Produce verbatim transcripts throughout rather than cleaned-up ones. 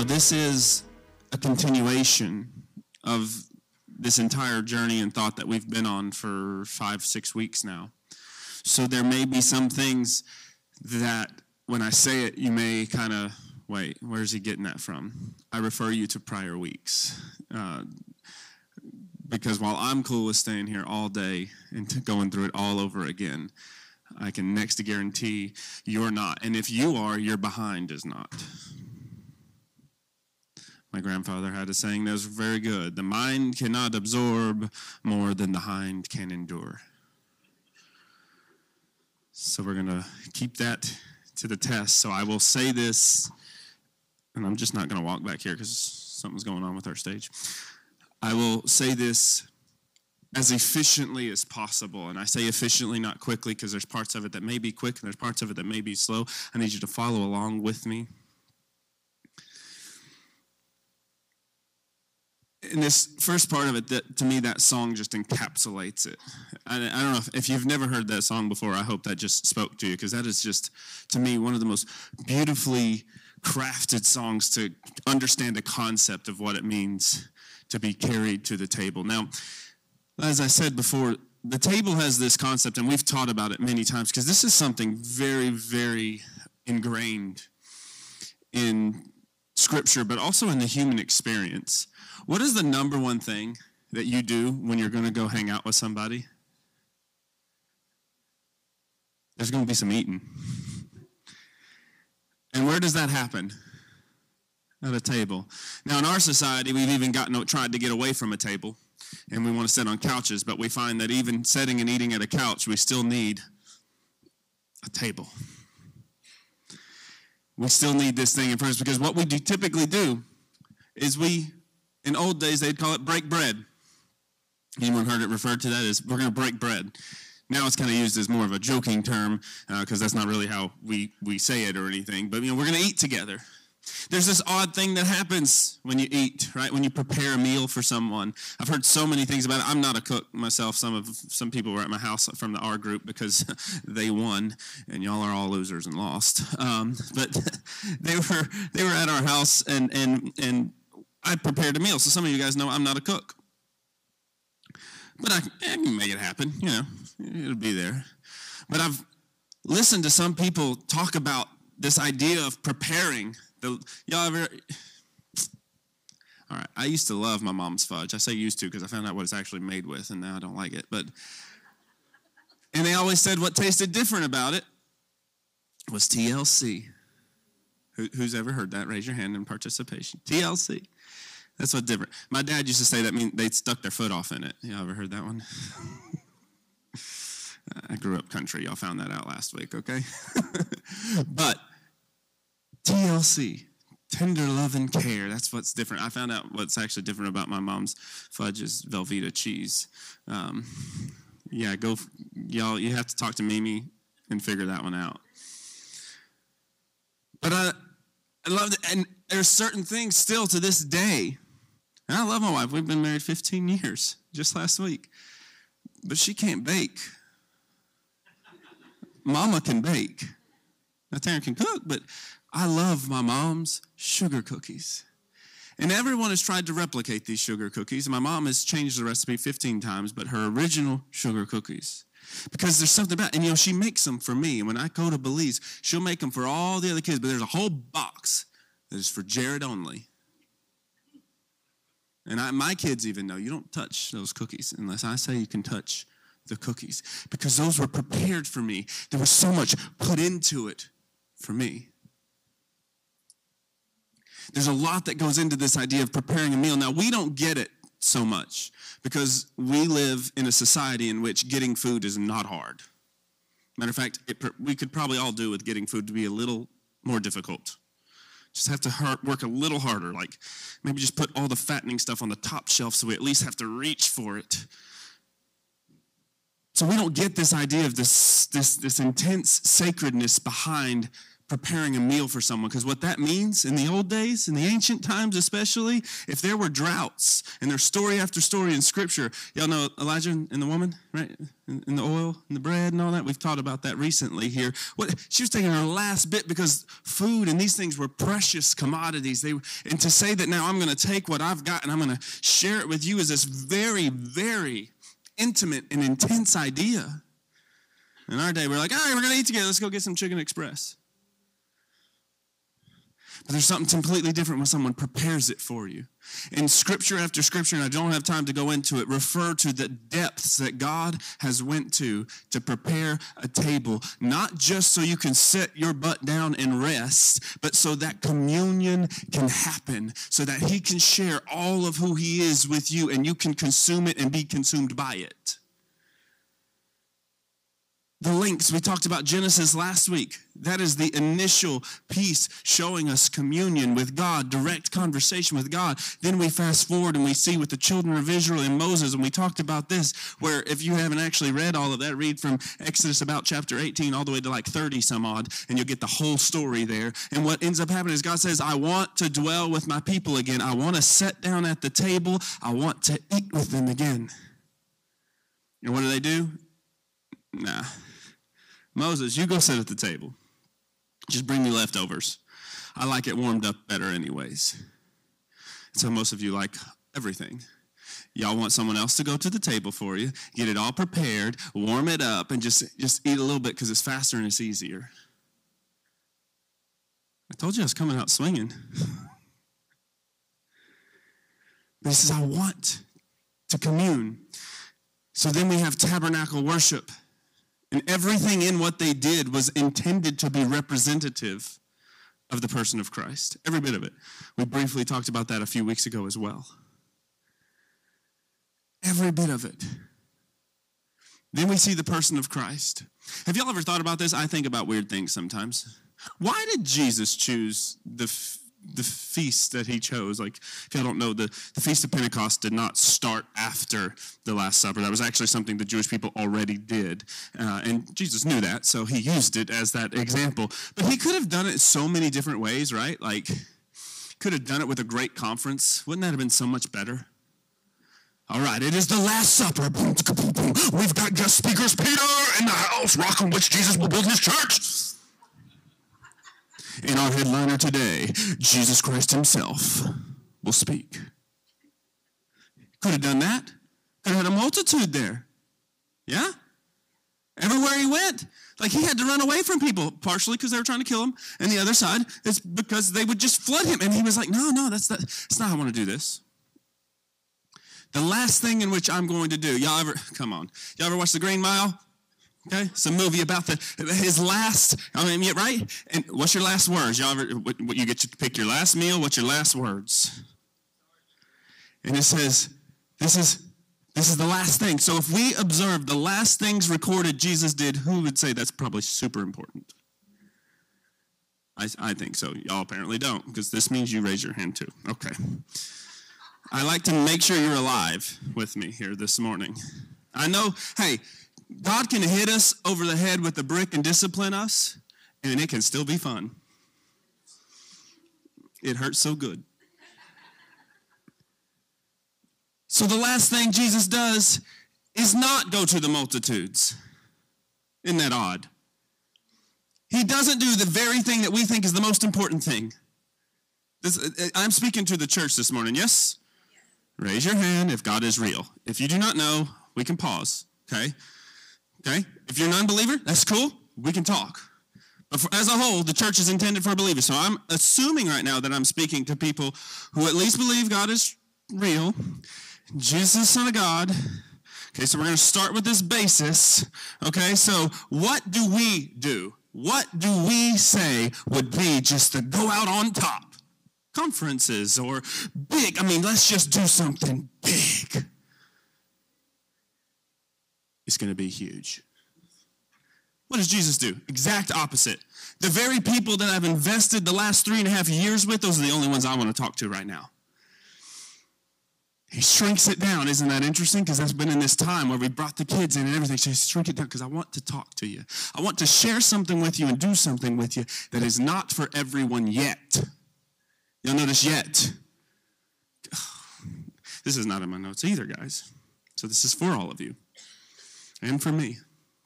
Now, this is a continuation of this entire journey and thought that we've been on for five, six weeks now. So there may be some things that when I say it, you may kind of, wait, where's he getting that from? I refer you to prior weeks. Uh, because while I'm cool with staying here all day and t- going through it all over again, I can next to guarantee you're not. And if you are, your behind is not. My grandfather had a saying that was very good. The mind cannot absorb more than the hind can endure. So we're going to keep that to the test. So I will say this, and I'm just not going to walk back here because something's going on with our stage. I will say this as efficiently as possible. And I say efficiently, not quickly, because there's parts of it that may be quick and there's parts of it that may be slow. I need you to follow along with me. In this first part of it, that, to me, that song just encapsulates it. I, I don't know if, if you've never heard that song before, I hope that just spoke to you, because that is just, to me, one of the most beautifully crafted songs to understand the concept of what it means to be carried to the table. Now, as I said before, the table has this concept, and we've taught about it many times, because this is something very, very ingrained in Scripture, but also in the human experience. What is the number one thing that you do when you're going to go hang out with somebody? There's going to be some eating. And where does that happen? At a table. Now, in our society, we've even gotten tried to get away from a table, and we want to sit on couches, but we find that even sitting and eating at a couch, we still need a table. We still need this thing in front of us, because what we do typically do is we, in old days, they'd call it break bread. Anyone heard it referred to that as, we're going to break bread. Now it's kind of used as more of a joking term, because uh, that's not really how we, we say it or anything, but you know, we're going to eat together. There's this odd thing that happens when you eat, right? When you prepare a meal for someone. I've heard so many things about it. I'm not a cook myself. Some of some people were at my house from the R group because they won, and y'all are all losers and lost. Um, but they were they were at our house, and and and I prepared a meal. So some of you guys know I'm not a cook, but I, I can make it happen. You know, it'll be there. But I've listened to some people talk about this idea of preparing. The, y'all ever, all right, I used to love my mom's fudge. I say used to because I found out what it's actually made with, and now I don't like it. But, and they always said what tasted different about it was T L C. Who, who's ever heard that? Raise your hand in participation. T L C. That's what's different. My dad used to say that mean they stuck their foot off in it. Y'all ever heard that one? I grew up country. Y'all found that out last week, okay? But T L C, tender love and care. That's what's different. I found out what's actually different about my mom's fudge is Velveeta cheese. Um, yeah, go, y'all, you have to talk to Mimi and figure that one out. But I, I love it. And there's certain things still to this day. And I love my wife. We've been married fifteen years, just last week. But she can't bake. Mama can bake. Now, Taryn can cook, but I love my mom's sugar cookies. And everyone has tried to replicate these sugar cookies. My mom has changed the recipe fifteen times, but her original sugar cookies. Because there's something about it. And, you know, she makes them for me. And when I go to Belize, she'll make them for all the other kids. But there's a whole box that is for Jared only. And I, my kids even know, you don't touch those cookies unless I say you can touch the cookies. Because those were prepared for me. There was so much put into it for me. There's a lot that goes into this idea of preparing a meal. Now, we don't get it so much because we live in a society in which getting food is not hard. Matter of fact, it, we could probably all do with getting food to be a little more difficult. Just have to hard, work a little harder, like maybe just put all the fattening stuff on the top shelf so we at least have to reach for it. So we don't get this idea of this, this, this intense sacredness behind preparing a meal for someone. Because what that means in the old days, in the ancient times especially, if there were droughts, and there's story after story in Scripture, y'all know Elijah and the woman, right? And the oil and the bread and all that. We've taught about that recently here. What she was taking her last bit because food and these things were precious commodities. They and to say that now I'm going to take what I've got and I'm going to share it with you is this very, very intimate and intense idea. In our day, we're like, all right, we're going to eat together. Let's go get some Chicken Express. But there's something completely different when someone prepares it for you. In Scripture after Scripture, and I don't have time to go into it, refer to the depths that God has went to to prepare a table, not just so you can sit your butt down and rest, but so that communion can happen, so that he can share all of who he is with you, and you can consume it and be consumed by it. The links, we talked about Genesis last week. That is the initial piece showing us communion with God, direct conversation with God. Then we fast forward and we see with the children of Israel and Moses, and we talked about this, where if you haven't actually read all of that, read from Exodus about chapter eighteen all the way to like thirty some odd, and you'll get the whole story there. And what ends up happening is God says, I want to dwell with my people again. I want to sit down at the table. I want to eat with them again. And what do they do? Nah. Moses, you go sit at the table. Just bring me leftovers. I like it warmed up better anyways. So most of you like everything. Y'all want someone else to go to the table for you, get it all prepared, warm it up, and just, just eat a little bit because it's faster and it's easier. I told you I was coming out swinging. But he says, I want to commune. So then we have tabernacle worship. And everything in what they did was intended to be representative of the person of Christ. Every bit of it. We briefly talked about that a few weeks ago as well. Every bit of it. Then we see the person of Christ. Have y'all ever thought about this? I think about weird things sometimes. Why did Jesus choose the the feast that he chose? Like, if y'all don't know, the, the Feast of Pentecost did not start after the Last Supper. That was actually something the Jewish people already did. Uh, and Jesus knew that, so he used it as that example. But he could have done it so many different ways, right? Like, could have done it with a great conference. Wouldn't that have been so much better? All right, it is the Last Supper. We've got guest speakers, Peter, in the house, rock on which Jesus will build his church. In our headliner today, Jesus Christ himself will speak. Could have done that. Could have had a multitude there. Yeah? Everywhere he went. Like, he had to run away from people, partially because they were trying to kill him, and the other side is because they would just flood him. And he was like, no, no, that's not, that's not how I want to do this. The last thing in which I'm going to do, y'all ever, come on, y'all ever watch The Green Mile? Okay, it's a movie about the his last. I mean, yeah, right. And what's your last words? Y'all ever? What, what, you get to pick your last meal. What's your last words? And it says, "This is this is the last thing." So, if we observe the last things recorded Jesus did, who would say that's probably super important? I I think so. Y'all apparently don't, because this means you raise your hand too. Okay. I like to make sure you're alive with me here this morning. I know. Hey. God can hit us over the head with a brick and discipline us, and it can still be fun. It hurts so good. So the last thing Jesus does is not go to the multitudes. Isn't that odd? He doesn't do the very thing that we think is the most important thing. This, I'm speaking to the church this morning, yes? Raise your hand if God is real. If you do not know, we can pause, okay? Okay? If you're an unbeliever, that's cool. We can talk. But for, as a whole, the church is intended for believers. So I'm assuming right now that I'm speaking to people who at least believe God is real. Jesus is the Son of God. Okay, so we're going to start with this basis. Okay, so what do we do? What do we say would be just to go out on top? Conferences or big. I mean, let's just do something big. It's going to be huge. What does Jesus do? Exact opposite. The very people that I've invested the last three and a half years with, those are the only ones I want to talk to right now. He shrinks it down. Isn't that interesting? Because that's been in this time where we brought the kids in and everything. So shrink it down because I want to talk to you. I want to share something with you and do something with you that is not for everyone yet. You'll notice yet. This is not in my notes either, guys. So this is for all of you and for me.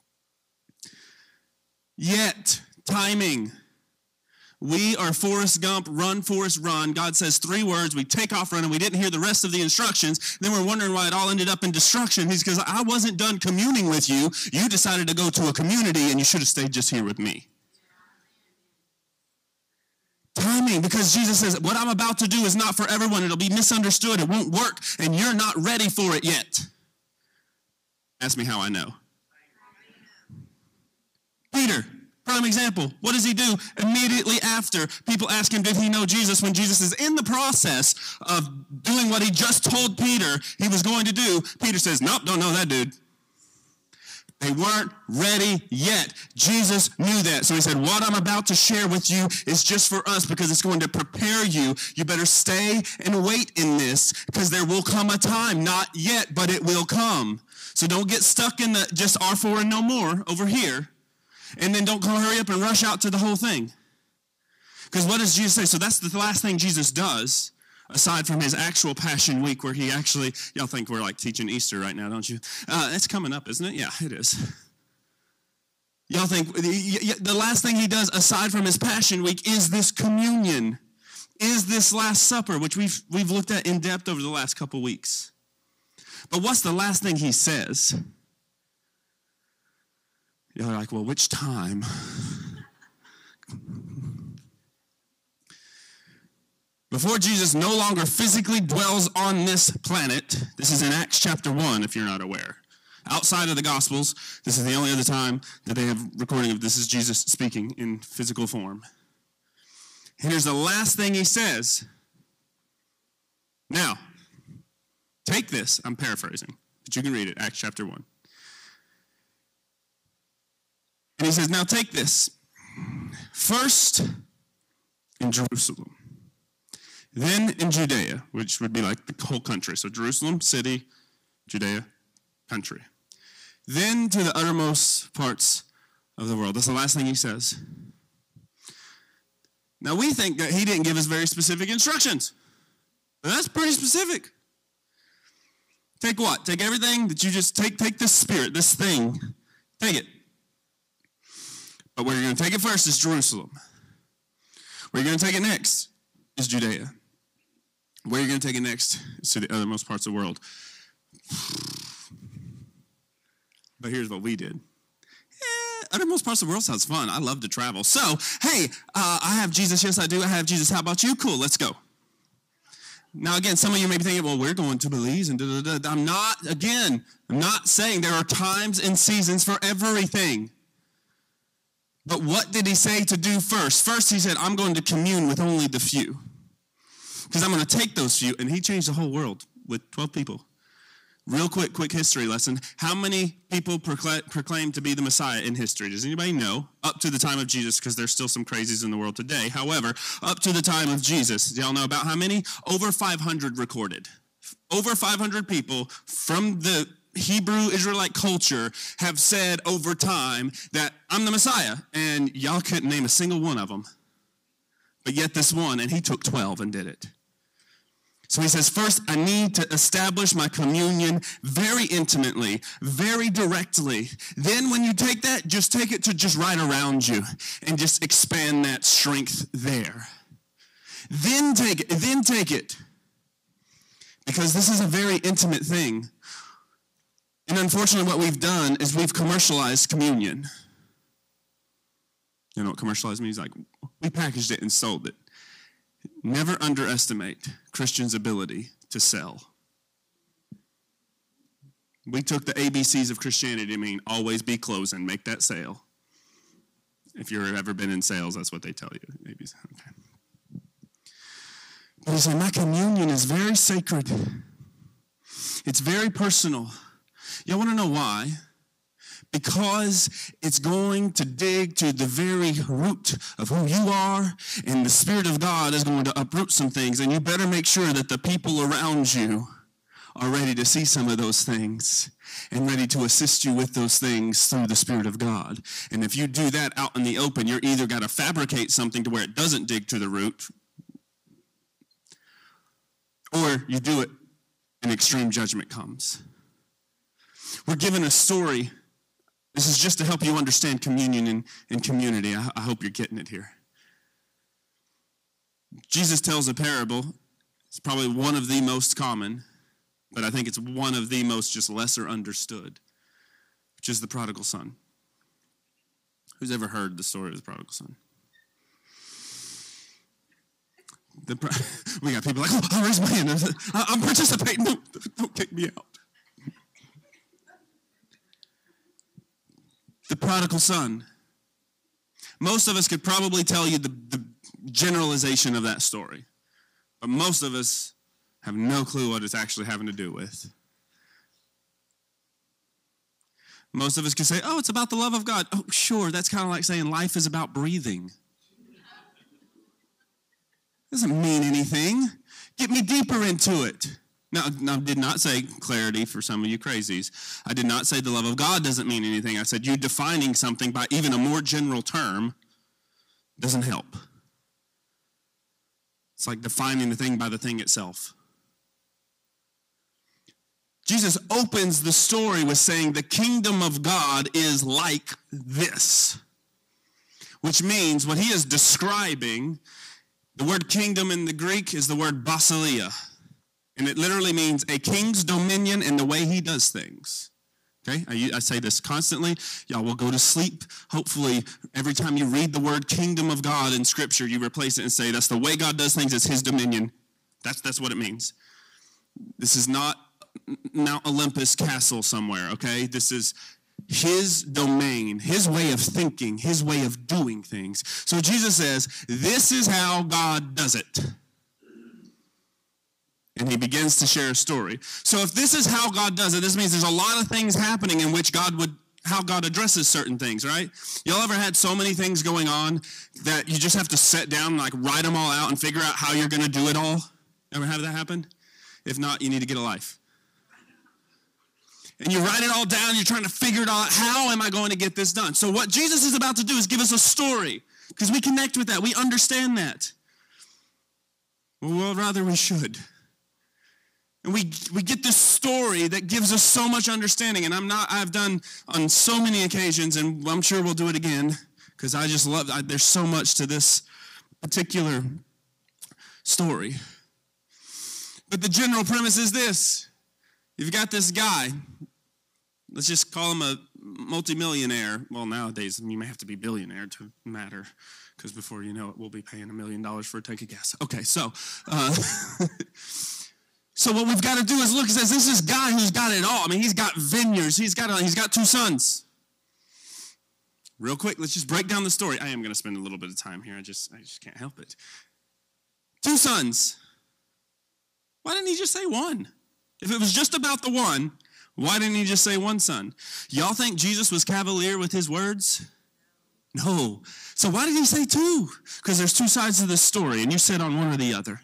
Yet, timing. We are Forrest Gump, run, Forrest, run. God says three words. We take off running. We didn't hear the rest of the instructions. Then we're wondering why it all ended up in destruction. He's because I wasn't done communing with you. You decided to go to a community, and you should have stayed just here with me. Timing, because Jesus says, what I'm about to do is not for everyone. It'll be misunderstood. It won't work, and you're not ready for it yet. Ask me how I know. Peter. Prime example, what does he do immediately after people ask him, did he know Jesus? When Jesus is in the process of doing what he just told Peter he was going to do, Peter says, nope, don't know that dude. They weren't ready yet. Jesus knew that. So he said, what I'm about to share with you is just for us because it's going to prepare you. You better stay and wait in this because there will come a time, not yet, but it will come. So don't get stuck in the just R four and no more over here. And then don't go hurry up and rush out to the whole thing. Because what does Jesus say? So that's the last thing Jesus does, aside from his actual Passion Week, where he actually, y'all think we're like teaching Easter right now, don't you? Uh, it's coming up, isn't it? Yeah, it is. Y'all think the last thing he does, aside from his Passion Week, is this communion, is this Last Supper, which we've, we've looked at in depth over the last couple weeks. But what's the last thing he says? You're like, well, which time? Before Jesus no longer physically dwells on this planet, this is in Acts chapter one, if you're not aware. Outside of the Gospels, this is the only other time that they have recording of this is Jesus speaking in physical form. And here's the last thing he says. Now, take this. I'm paraphrasing, but you can read it, Acts chapter one. And he says, now take this. First in Jerusalem, then in Judea, which would be like the whole country. So Jerusalem, city, Judea, country. Then to the uttermost parts of the world. That's the last thing he says. Now we think that he didn't give us very specific instructions. But that's pretty specific. Take what? Take everything that you just, take, take this spirit, this thing. Take it. But where you're going to take it first is Jerusalem. Where you're going to take it next is Judea. Where you're going to take it next is to the othermost parts of the world. But here's what we did. Eh, uttermost parts of the world sounds fun. I love to travel. So, hey, uh, I have Jesus. Yes, I do. I have Jesus. How about you? Cool, let's go. Now, again, some of you may be thinking, well, we're going to Belize and da-da-da. I'm not, again, I'm not saying there are times and seasons for everything. But what did he say to do first? First, he said, I'm going to commune with only the few. Because I'm going to take those few. And he changed the whole world with twelve people. Real quick, quick history lesson. How many people proclaim, proclaim to be the Messiah in history? Does anybody know? Up to the time of Jesus, because there's still some crazies in the world today. However, up to the time of Jesus, do y'all know about how many? Over five hundred recorded. Over five hundred people from the Hebrew Israelite culture have said over time that I'm the Messiah, and y'all couldn't name a single one of them. But yet this one, and he took twelve and did it. So he says, first, I need to establish my communion very intimately, very directly. Then when you take that, just take it to just right around you and just expand that strength there. Then take it, then take it. Because this is a very intimate thing. And unfortunately, what we've done is we've commercialized communion. You know what commercialized means? Like, we packaged it and sold it. Never underestimate Christians' ability to sell. We took the A B Cs of Christianity to mean always be closing, make that sale. If you've ever been in sales, that's what they tell you. Maybe. Okay. But he said, my communion is very sacred. It's very personal. Y'all want to know why? Because it's going to dig to the very root of who you are, and the Spirit of God is going to uproot some things, and you better make sure that the people around you are ready to see some of those things and ready to assist you with those things through the Spirit of God. And if you do that out in the open, you're either got to fabricate something to where it doesn't dig to the root, or you do it and extreme judgment comes. We're given a story. This is just to help you understand communion and, and community. I, I hope you're getting it here. Jesus tells a parable. It's probably one of the most common, but I think it's one of the most just lesser understood, which is the prodigal son. Who's ever heard the story of the prodigal son? The pro- we got people like, oh, I'll raise my hand. I'm participating. Don't, don't kick me out. The prodigal son. Most of us could probably tell you the, the generalization of that story. But most of us have no clue what it's actually having to do with. Most of us can say, oh, it's about the love of God. Oh, sure, that's kind of like saying life is about breathing. Doesn't mean anything. Get me deeper into it. Now, I did not say clarity for some of you crazies. I did not say the love of God doesn't mean anything. I said you defining something by even a more general term doesn't help. It's like defining the thing by the thing itself. Jesus opens the story with saying the kingdom of God is like this, which means what he is describing, the word kingdom in the Greek is the word basileia, and it literally means a king's dominion in the way he does things. Okay, I, I say this constantly. Y'all will go to sleep. Hopefully, every time you read the word kingdom of God in Scripture, you replace it and say, that's the way God does things, it's his dominion. That's, that's what it means. This is not Mount Olympus Castle somewhere, okay? This is his domain, his way of thinking, his way of doing things. So Jesus says, this is how God does it. And he begins to share a story. So if this is how God does it, this means there's a lot of things happening in which God would, how God addresses certain things, right? Y'all ever had so many things going on that you just have to sit down and like write them all out and figure out how you're going to do it all? Ever have that happen? If not, you need to get a life. And you write it all down, you're trying to figure it out. How am I going to get this done? So what Jesus is about to do is give us a story, because we connect with that. We understand that. Well, rather we should. And we we get this story that gives us so much understanding. And I'm not, I've done on so many occasions, and I'm sure we'll do it again, because I just love, I, there's so much to this particular story. But the general premise is this. You've got this guy, let's just call him a multimillionaire. Well, nowadays, you may have to be billionaire to matter, because before you know it, we'll be paying a million dollars for a tank of gas. Okay, so... Uh, So what we've got to do is look, it says this is a guy who's got it all. I mean, he's got vineyards. He's got a, he's got two sons. Real quick, let's just break down the story. I am going to spend a little bit of time here. I just I just can't help it. Two sons. Why didn't he just say one? If it was just about the one, why didn't he just say one son? Y'all think Jesus was cavalier with his words? No. So why did he say two? Because there's two sides of this story, and you sit on one or the other.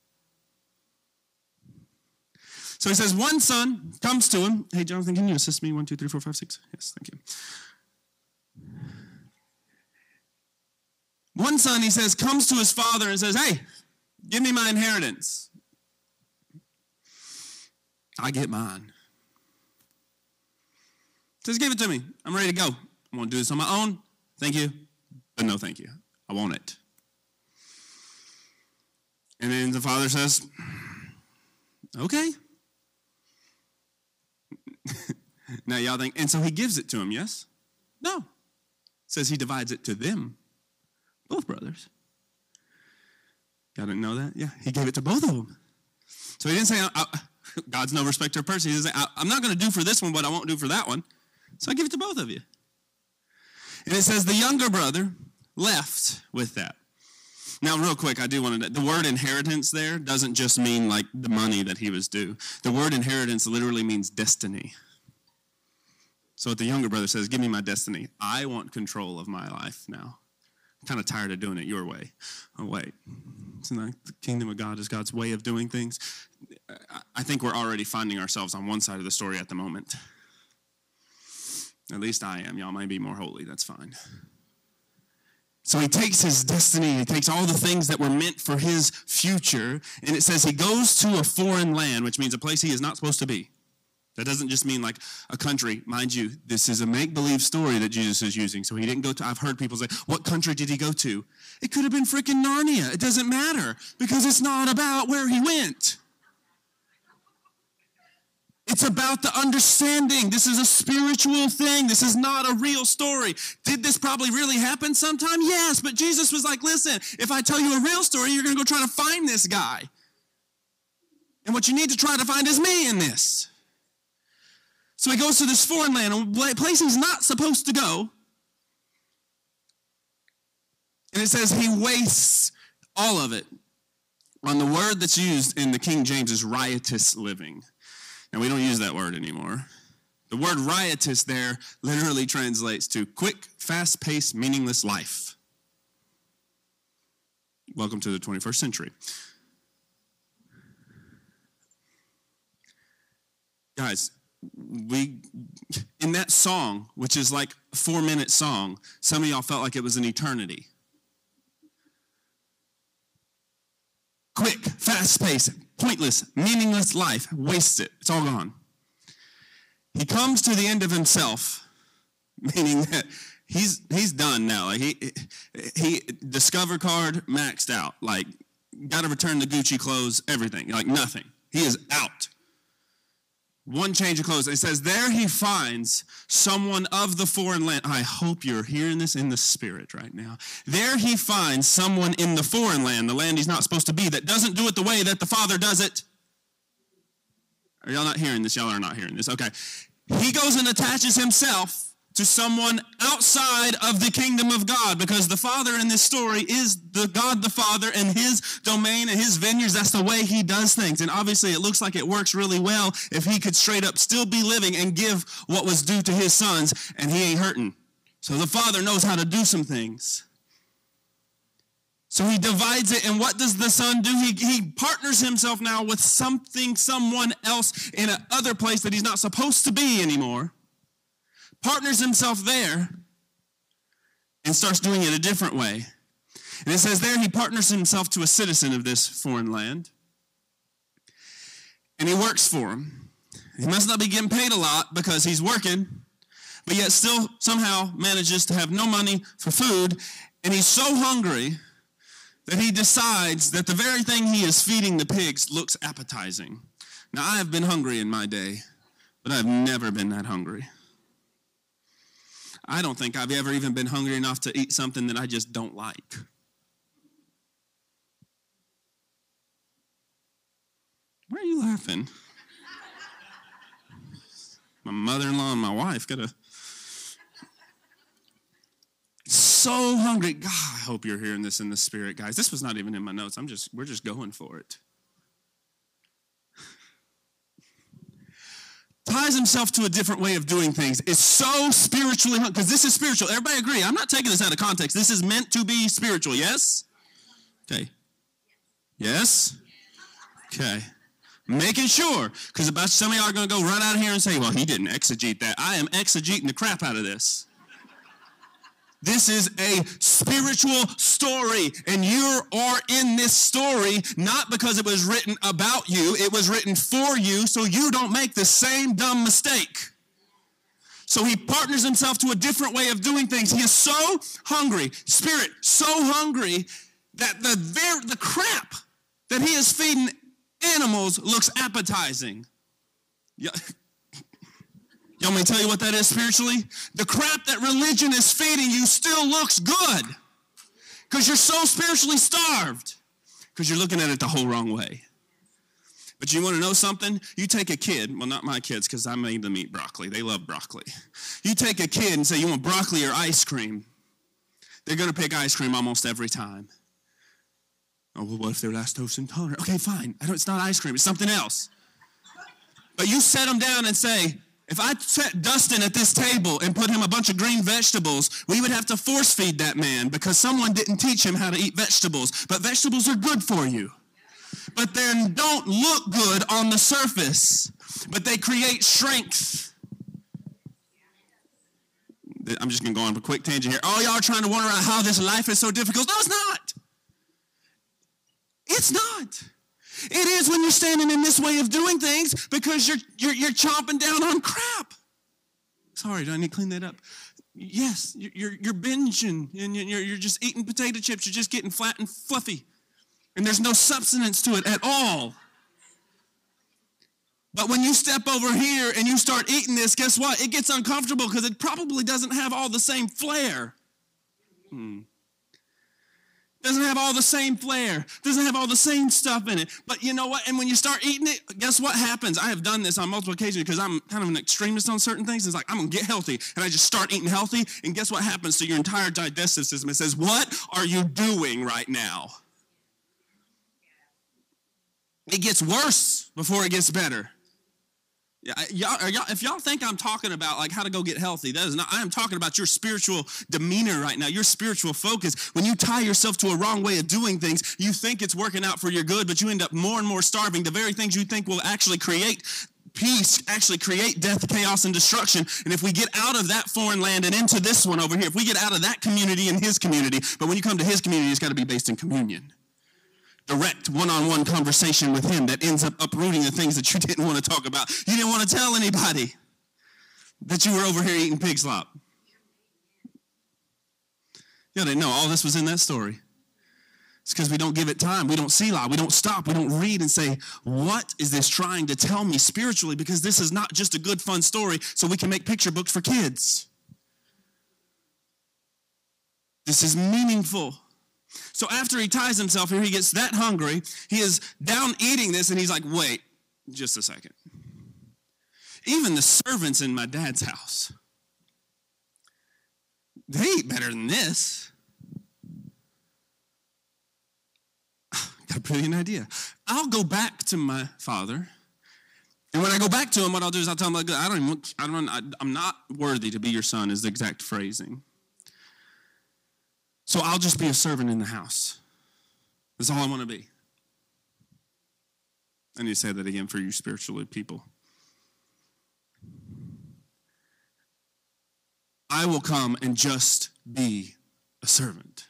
So he says, one son comes to him. Hey, Jonathan, can you assist me? One, two, three, four, five, six. Yes, thank you. One son, he says, comes to his father and says, hey, give me my inheritance. I get mine. He says, give it to me. I'm ready to go. I'm going to do this on my own. Thank you, but no thank you. I want it. And then the father says, okay. Now y'all think, and so he gives it to him, yes? No. It says he divides it to them, both brothers. Y'all didn't know that? Yeah, he gave it to both of them. So he didn't say, I, I, God's no respecter of person. He didn't say, I, I'm not going to do for this one what I won't do for that one. So I give it to both of you. And it says the younger brother left with that. Now, real quick, I do want to, the word inheritance there doesn't just mean like the money that he was due. The word inheritance literally means destiny. So what the younger brother says, give me my destiny. I want control of my life now. I'm kind of tired of doing it your way. Oh, wait. Isn't that the kingdom of God is God's way of doing things? I think we're already finding ourselves on one side of the story at the moment. At least I am. Y'all might be more holy. That's fine. So he takes his destiny, he takes all the things that were meant for his future, and it says he goes to a foreign land, which means a place he is not supposed to be. That doesn't just mean like a country. Mind you, this is a make-believe story that Jesus is using. So he didn't go to, I've heard people say, what country did he go to? It could have been freaking Narnia. It doesn't matter because it's not about where he went. It's about the understanding. This is a spiritual thing. This is not a real story. Did this probably really happen sometime? Yes, but Jesus was like, listen, if I tell you a real story, you're going to go try to find this guy. And what you need to try to find is me in this. So he goes to this foreign land, a place he's not supposed to go. And it says he wastes all of it on the word that's used in the King James is riotous living. Now, we don't use that word anymore. The word riotous there literally translates to quick, fast-paced, meaningless life. Welcome to the twenty-first century. Guys, we in that song, which is like a four-minute song, some of y'all felt like it was an eternity. Quick, fast-paced, pointless, meaningless life. Waste it. It's all gone. He comes to the end of himself, meaning that he's he's done now. Like he he Discover card maxed out. Like got to return the Gucci clothes, everything. Like nothing. He is out. One change of clothes. It says, there he finds someone of the foreign land. I hope you're hearing this in the spirit right now. There he finds someone in the foreign land, the land he's not supposed to be, that doesn't do it the way that the Father does it. Are y'all not hearing this? Y'all are not hearing this. Okay. He goes and attaches himself to someone outside of the kingdom of God, because the Father in this story is the God the Father and his domain and his vineyards. That's the way he does things. And obviously it looks like it works really well if he could straight up still be living and give what was due to his sons, and he ain't hurting. So the Father knows how to do some things. So he divides it, and what does the Son do? He, he partners himself now with something, someone else in another place that he's not supposed to be anymore. Partners himself there and starts doing it a different way. And it says there he partners himself to a citizen of this foreign land. And he works for him. He must not be getting paid a lot because he's working, but yet still somehow manages to have no money for food. And he's so hungry that he decides that the very thing he is feeding the pigs looks appetizing. Now, I have been hungry in my day, but I've never been that hungry. I don't think I've ever even been hungry enough to eat something that I just don't like. Why are you laughing? My mother-in-law and my wife got a so hungry. God, I hope you're hearing this in the spirit, guys. This was not even in my notes. I'm just, we're just going for it. Ties himself to a different way of doing things. Is so spiritually hungry, because this is spiritual. Everybody agree? I'm not taking this out of context. This is meant to be spiritual, yes? Okay. Yes? Okay. Making sure, because about some of y'all are going to go right out of here and say, well, he didn't exegete that. I am exegeting the crap out of this. This is a spiritual story, and you are in this story not because it was written about you. It was written for you so you don't make the same dumb mistake. So he partners himself to a different way of doing things. He is so hungry, spirit, so hungry that the, ver- the crap that he is feeding animals looks appetizing. Yeah. You want me to tell you what that is spiritually? The crap that religion is feeding you still looks good because you're so spiritually starved because you're looking at it the whole wrong way. But you want to know something? You take a kid, well, not my kids because I made them eat broccoli. They love broccoli. You take a kid and say, you want broccoli or ice cream? They're going to pick ice cream almost every time. Oh, well, what if they're lactose intolerant? Okay, fine. I don't, it's not ice cream. It's something else. But you set them down and say, If I set Dustin at this table and put him a bunch of green vegetables, we would have to force feed that man because someone didn't teach him how to eat vegetables. But vegetables are good for you. But they don't look good on the surface, but they create strength. I'm just going to go on a quick tangent here. All y'all are trying to wonder how this life is so difficult. No, it's not. It's not. It is when you're standing in this way of doing things because you're you're, you're chomping down on crap. Sorry, do I need to clean that up? Yes, you're you're binging and you're you're just eating potato chips. You're just getting flat and fluffy, and there's no substance to it at all. But when you step over here and you start eating this, guess what? It gets uncomfortable because it probably doesn't have all the same flair. Hmm. Doesn't have all the same flair. Doesn't have all the same stuff in it. But you know what? And when you start eating it, guess what happens? I have done this on multiple occasions because I'm kind of an extremist on certain things. It's like, I'm going to get healthy. And I just start eating healthy. And guess what happens to your entire digestive system? It says, what are you doing right now? It gets worse before it gets better. Yeah, y'all, y'all, if y'all think I'm talking about like how to go get healthy, that is not. I am talking about your spiritual demeanor right now, your spiritual focus. When you tie yourself to a wrong way of doing things, you think it's working out for your good, but you end up more and more starving. The very things you think will actually create peace actually create death, chaos, and destruction. And if we get out of that foreign land and into this one over here, if we get out of that community and his community, but when you come to his community, it's got to be based in communion. Direct one-on-one conversation with him that ends up uprooting the things that you didn't want to talk about. You didn't want to tell anybody that you were over here eating pig slop. You didn't know all this was in that story. It's because we don't give it time. We don't see lot. We don't stop. We don't read and say, what is this trying to tell me spiritually? Because this is not just a good, fun story so we can make picture books for kids. This is meaningful. So after he ties himself here, he gets that hungry. He is down eating this, and he's like, wait, just a second. Even the servants in my dad's house, they eat better than this. Got a brilliant idea. I'll go back to my father, and when I go back to him, what I'll do is I'll tell him, like, I don't even, I don't, I'm not worthy to be your son, is the exact phrasing. So I'll just be a servant in the house. That's all I want to be. I need to say that again for you spiritual people. I will come and just be a servant.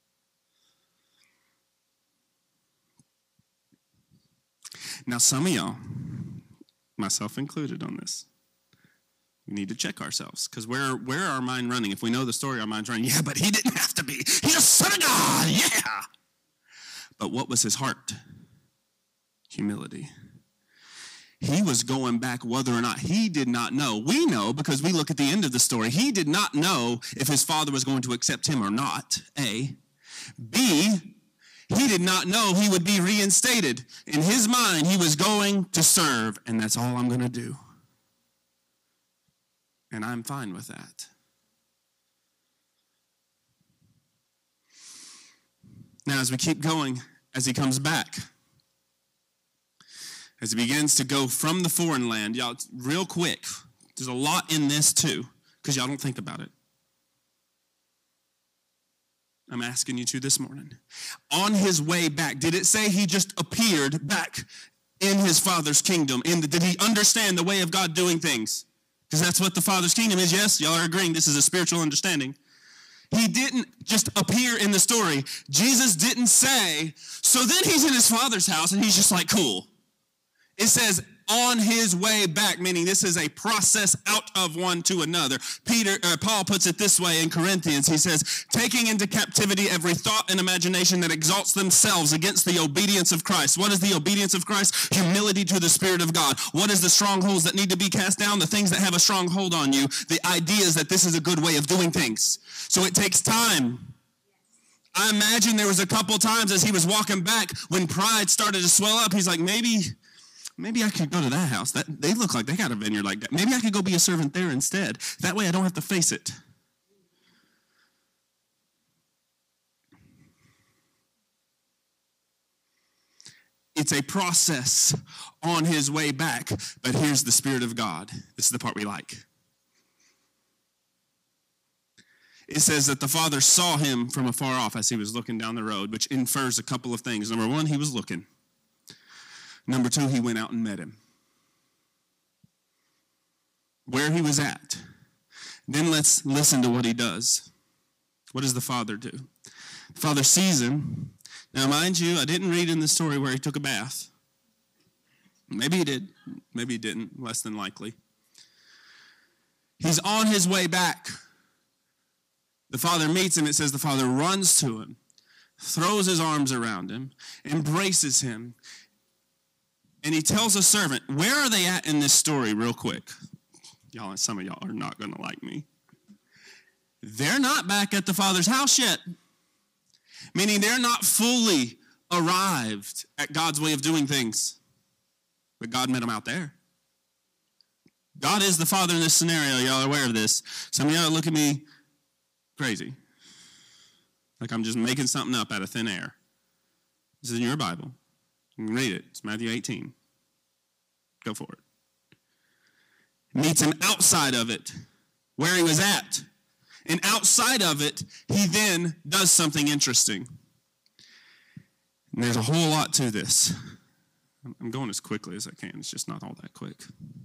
Now, some of y'all, myself included on this, we need to check ourselves, because where, where are our mind running? If we know the story, our mind's running, yeah, but he didn't have to be. He's a son of God, yeah. But what was his heart? Humility. He was going back whether or not he did not know. We know because we look at the end of the story. He did not know if his father was going to accept him or not, A. B, he did not know he would be reinstated. In his mind, he was going to serve, and that's all I'm going to do. And I'm fine with that. Now, as we keep going, as he comes back, as he begins to go from the foreign land, y'all, real quick, there's a lot in this too, because y'all don't think about it. I'm asking you to this morning. On his way back, did it say he just appeared back in his Father's kingdom? In the, did he understand the way of God doing things? Because that's what the Father's kingdom is. Yes, y'all are agreeing this is a spiritual understanding. He didn't just appear in the story. Jesus didn't say, so then he's in his Father's house and he's just like, cool. It says on his way back, meaning this is a process out of one to another. Peter, uh, Paul puts it this way in Corinthians. He says, taking into captivity every thought and imagination that exalts themselves against the obedience of Christ. What is the obedience of Christ? Humility to the Spirit of God. What is the strongholds that need to be cast down? The things that have a strong hold on you. The idea is that this is a good way of doing things. So it takes time. I imagine there was a couple times as he was walking back when pride started to swell up. He's like, maybe... Maybe I could go to that house. That, they look like they got a vineyard like that. Maybe I could go be a servant there instead. That way I don't have to face it. It's It's a process on his way back. But here's the Spirit of God. This is the part we like. It says that the Father saw him from afar off as he was looking down the road, which infers a couple of things. Number one, he was looking. Number two, he went out and met him. Where he was at. Then let's listen to what he does. What does the Father do? The Father sees him. Now, mind you, I didn't read in the story where he took a bath. Maybe he did. Maybe he didn't. Less than likely. He's on his way back. The Father meets him. It says the Father runs to him, throws his arms around him, embraces him, and he tells a servant, where are they at in this story real quick? Y'all, some of y'all are not going to like me. They're not back at the Father's house yet. Meaning they're not fully arrived at God's way of doing things. But God met them out there. God is the Father in this scenario. Y'all are aware of this. Some of y'all look at me crazy. Like I'm just making something up out of thin air. This is in your Bible. You can read it. It's Matthew eighteen. Go for it. Meets him outside of it, where he was at. And outside of it, he then does something interesting. And there's a whole lot to this. I'm going as quickly as I can. It's just not all that quick.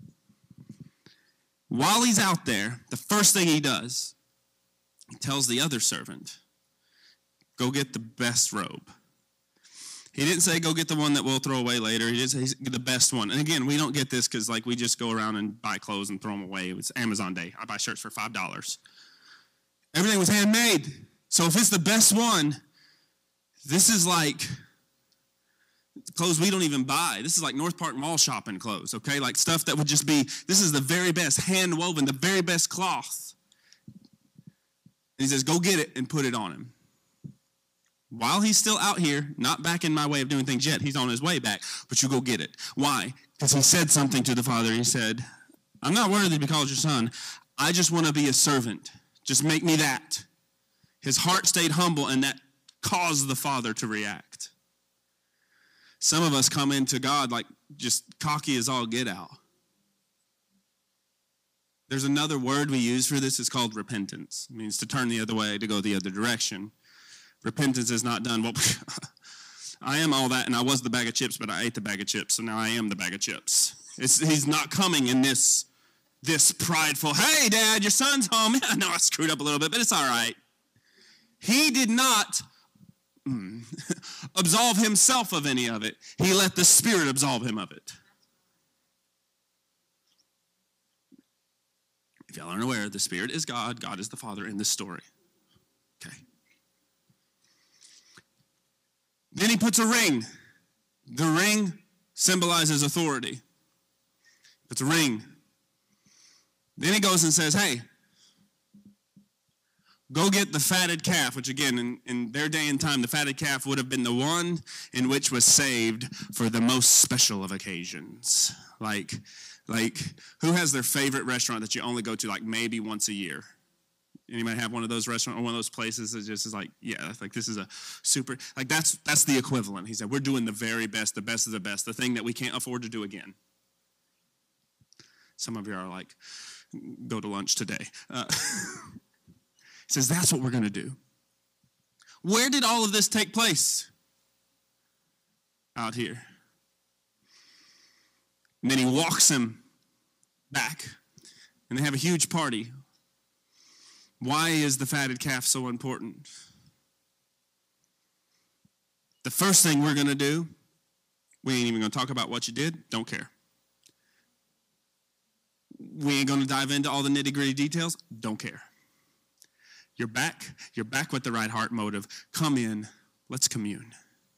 While he's out there, the first thing he does, he tells the other servant, go get the best robe. He didn't say go get the one that we'll throw away later. He didn't say the best one. And again, we don't get this because like we just go around and buy clothes and throw them away. It's Amazon Day. I buy shirts for five dollars. Everything was handmade. So if it's the best one, this is like clothes we don't even buy. This is like North Park Mall shopping clothes, okay? Like stuff that would just be, this is the very best, hand woven, the very best cloth. And he says, go get it and put it on him. While he's still out here, not back in my way of doing things yet, he's on his way back, but you go get it. Why? Because he said something to the Father. He said, I'm not worthy to be called your son. I just want to be a servant. Just make me that. His heart stayed humble, and that caused the Father to react. Some of us come into God like just cocky as all get out. There's another word we use for this. It's called repentance. It means to turn the other way, to go the other direction. Repentance is not done. Well, I am all that, and I was the bag of chips, but I ate the bag of chips, so now I am the bag of chips. It's, he's not coming in this, this prideful, hey, Dad, your son's home. I know I screwed up a little bit, but it's all right. He did not mm, absolve himself of any of it. He let the Spirit absolve him of it. If y'all aren't aware, the Spirit is God. God is the Father in this story. Okay. Then he puts a ring. The ring symbolizes authority. It's a ring. Then he goes and says, hey, go get the fatted calf, which again, in, in their day and time, the fatted calf would have been the one in which was saved for the most special of occasions. Like, like who has their favorite restaurant that you only go to like maybe once a year? Anybody have one of those restaurants or one of those places that just is like, yeah, like this is a super, like that's that's the equivalent. He said, we're doing the very best, the best of the best, the thing that we can't afford to do again. Some of you are like, go to lunch today. Uh, he says, that's what we're going to do. Where did all of this take place? Out here. And then he walks him back, and they have a huge party. Why is the fatted calf so important? The first thing we're going to do, we ain't even going to talk about what you did. Don't care. We ain't going to dive into all the nitty-gritty details. Don't care. You're back. You're back with the right heart motive. Come in. Let's commune.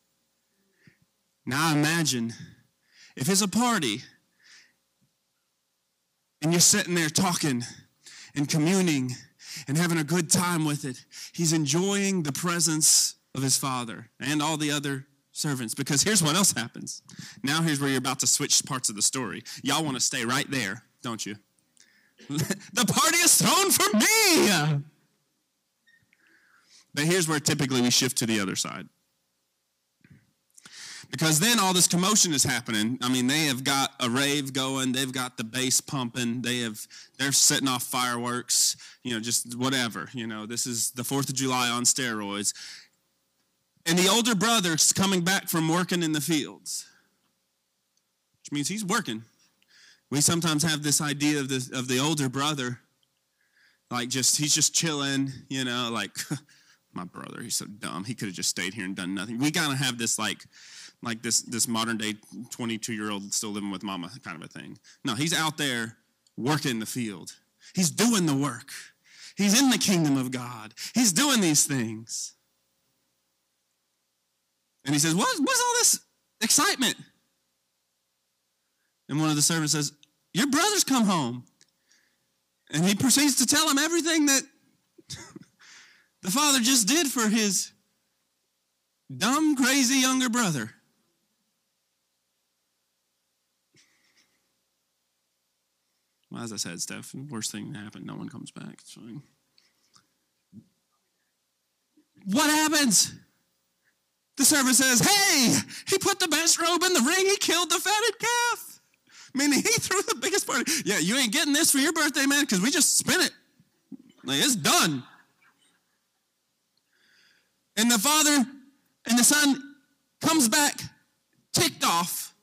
Now imagine if it's a party and you're sitting there talking and communing and having a good time with it. He's enjoying the presence of his Father and all the other servants. Because here's what else happens. Now here's where you're about to switch parts of the story. Y'all want to stay right there, don't you? The party is thrown for me! But here's where typically we shift to the other side. Because then all this commotion is happening. I mean, they have got a rave going. They've got the bass pumping. They have, they're setting off fireworks, you know, just whatever. You know, this is the fourth of July on steroids. And the older brother's coming back from working in the fields, which means he's working. We sometimes have this idea of the, of the older brother, like just, he's just chilling, you know, like, my brother, he's so dumb. He could have just stayed here and done nothing. We gotta have this like, like this this modern day twenty-two-year-old still living with mama kind of a thing. No, he's out there working the field. He's doing the work. He's in the kingdom of God. He's doing these things. And he says, what, what's all this excitement? And one of the servants says, your brother's come home. And he proceeds to tell him everything that the father just did for his dumb, crazy younger brother. Well, as I said, Steph, worst thing that happened, no one comes back. It's fine. What happens? The servant says, hey, he put the best robe in the ring. He killed the fatted calf. Meaning he threw the biggest party. Yeah, you ain't getting this for your birthday, man, because we just spent it. Like, it's done. And the father and the son comes back ticked off.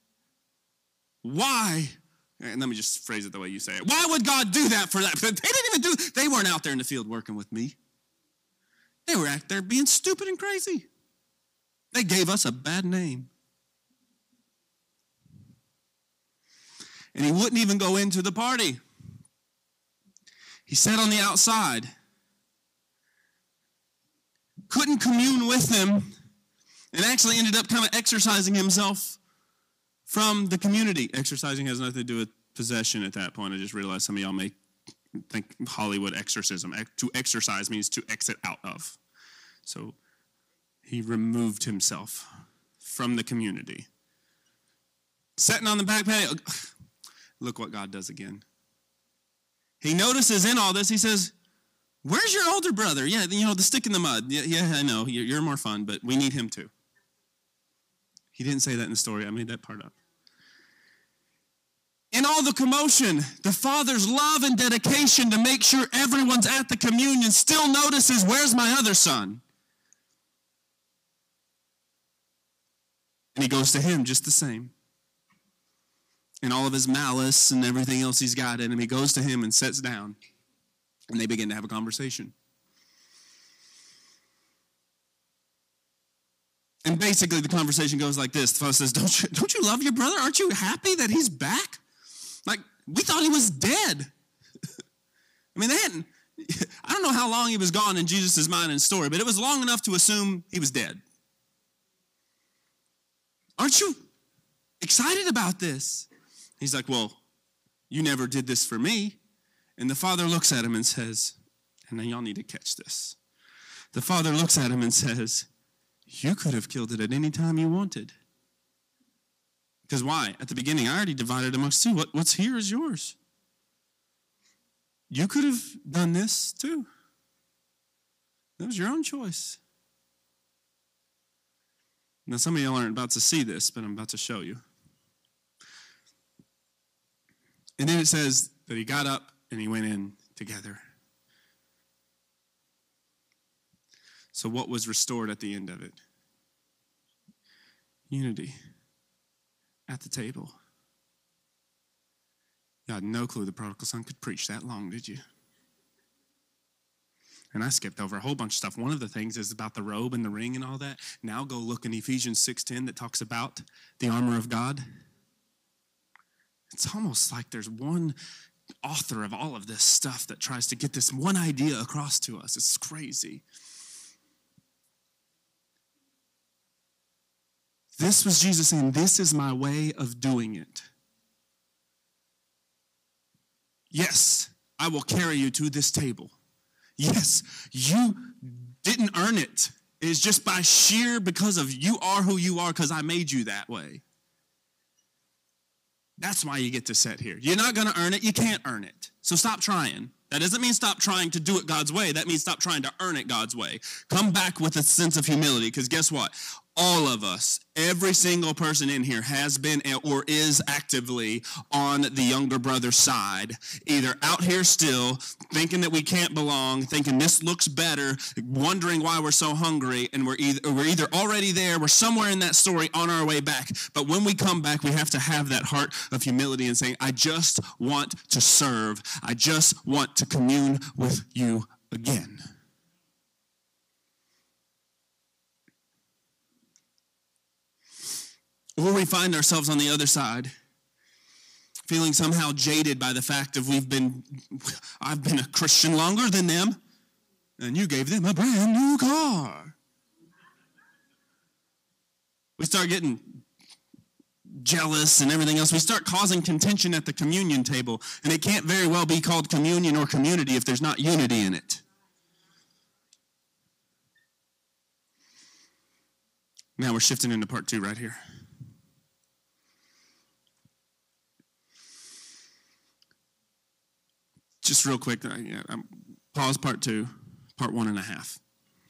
Why? And let me just phrase it the way you say it. Why would God do that for that? They didn't even do, they weren't out there in the field working with me. They were out there being stupid and crazy. They gave us a bad name. And he wouldn't even go into the party. He sat on the outside. Couldn't commune with them, and actually ended up kind of exercising himself from the community. Exercising has nothing to do with possession at that point. I just realized some of y'all may think Hollywood exorcism. To exercise means to exit out of. So he removed himself from the community. Sitting on the back patio. Look what God does again. He notices in all this, he says, where's your older brother? Yeah, you know, the stick in the mud. Yeah, yeah I know, you're more fun, but we need him too. He didn't say that in the story. I made that part up. In all the commotion, the father's love and dedication to make sure everyone's at the communion still notices, where's my other son? And he goes to him just the same. And all of his malice and everything else he's got in him, he goes to him and sits down. And they begin to have a conversation. And basically the conversation goes like this. The father says, don't you, don't you love your brother? Aren't you happy that he's back? Like, we thought he was dead. I mean, they hadn't, I don't know how long he was gone in Jesus' mind and story, but it was long enough to assume he was dead. Aren't you excited about this? He's like, well, you never did this for me. And the father looks at him and says, and now y'all need to catch this. The father looks at him and says, you could have killed it at any time you wanted. Because why? At the beginning, I already divided amongst two. What, what's here is yours. You could have done this too. That was your own choice. Now, some of y'all aren't about to see this, but I'm about to show you. And then it says that he got up and he went in together. So what was restored at the end of it? Unity at the table. You had no clue the prodigal son could preach that long, did you? And I skipped over a whole bunch of stuff. One of the things is about the robe and the ring and all that. Now go look in Ephesians six ten that talks about the armor of God. It's almost like there's one author of all of this stuff that tries to get this one idea across to us. It's crazy. This was Jesus saying, this is my way of doing it. Yes, I will carry you to this table. Yes, you didn't earn it. It's just by sheer because of you are who you are because I made you that way. That's why you get to sit here. You're not going to earn it. You can't earn it. So stop trying. That doesn't mean stop trying to do it God's way. That means stop trying to earn it God's way. Come back with a sense of humility because guess what? all of us, every single person in here has been or is actively on the younger brother side, either out here still, thinking that we can't belong, thinking this looks better, wondering why we're so hungry, and we're either, we're either already there, we're somewhere in that story on our way back. But when we come back, we have to have that heart of humility and saying, I just want to serve. I just want to commune with you again. Or we find ourselves on the other side, feeling somehow jaded by the fact of we've been, I've been a Christian longer than them, and you gave them a brand new car. We start getting jealous and everything else. We start causing contention at the communion table, and it can't very well be called communion or community if there's not unity in it. Now we're shifting into part two right here. Just real quick, yeah, pause part two, part one and a half.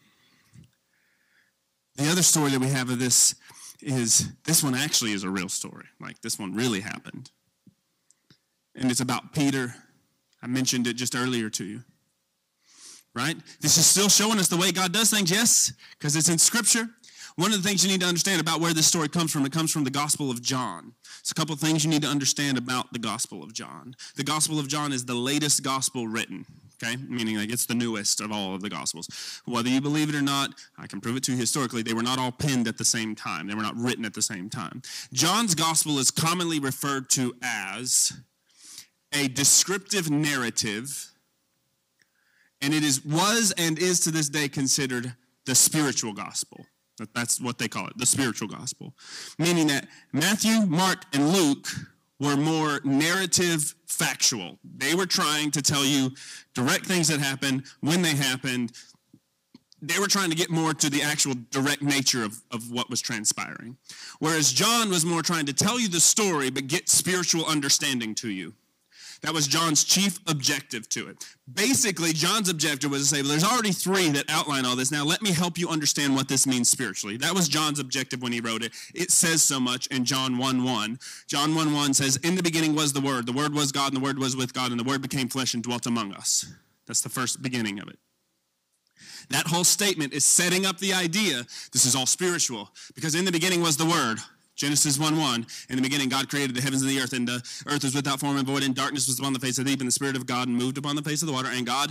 The other story that we have of this is, this one actually is a real story. Like, this one really happened. And it's about Peter. I mentioned it just earlier to you. Right? This is still showing us the way God does things, yes, because it's in Scripture. One of the things you need to understand about where this story comes from, it comes from the Gospel of John. It's a couple of things you need to understand about the Gospel of John. The Gospel of John is the latest gospel written, okay? Meaning like it's the newest of all of the Gospels. Whether you believe it or not, I can prove it to you historically, they were not all penned at the same time. They were not written at the same time. John's Gospel is commonly referred to as a descriptive narrative, and it is was and is to this day considered the spiritual gospel. That's what they call it, the spiritual gospel. Meaning that Matthew, Mark, and Luke were more narrative factual. They were trying to tell you direct things that happened, when they happened. They were trying to get more to the actual direct nature of, of what was transpiring. Whereas John was more trying to tell you the story, but get spiritual understanding to you. That was John's chief objective to it. Basically, John's objective was to say, well, there's already three that outline all this. Now, let me help you understand what this means spiritually. That was John's objective when he wrote it. It says so much in John one one. John one one says, in the beginning was the Word. The Word was God, and the Word was with God, and the Word became flesh and dwelt among us. That's the first beginning of it. That whole statement is setting up the idea this is all spiritual, because in the beginning was the Word. Genesis one one, in the beginning God created the heavens and the earth, and the earth was without form and void, and darkness was upon the face of the deep, and the Spirit of God moved upon the face of the water, and God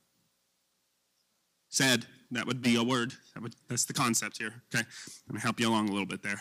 said, that would be a word. That would, that's the concept here, okay? Let me help you along a little bit there.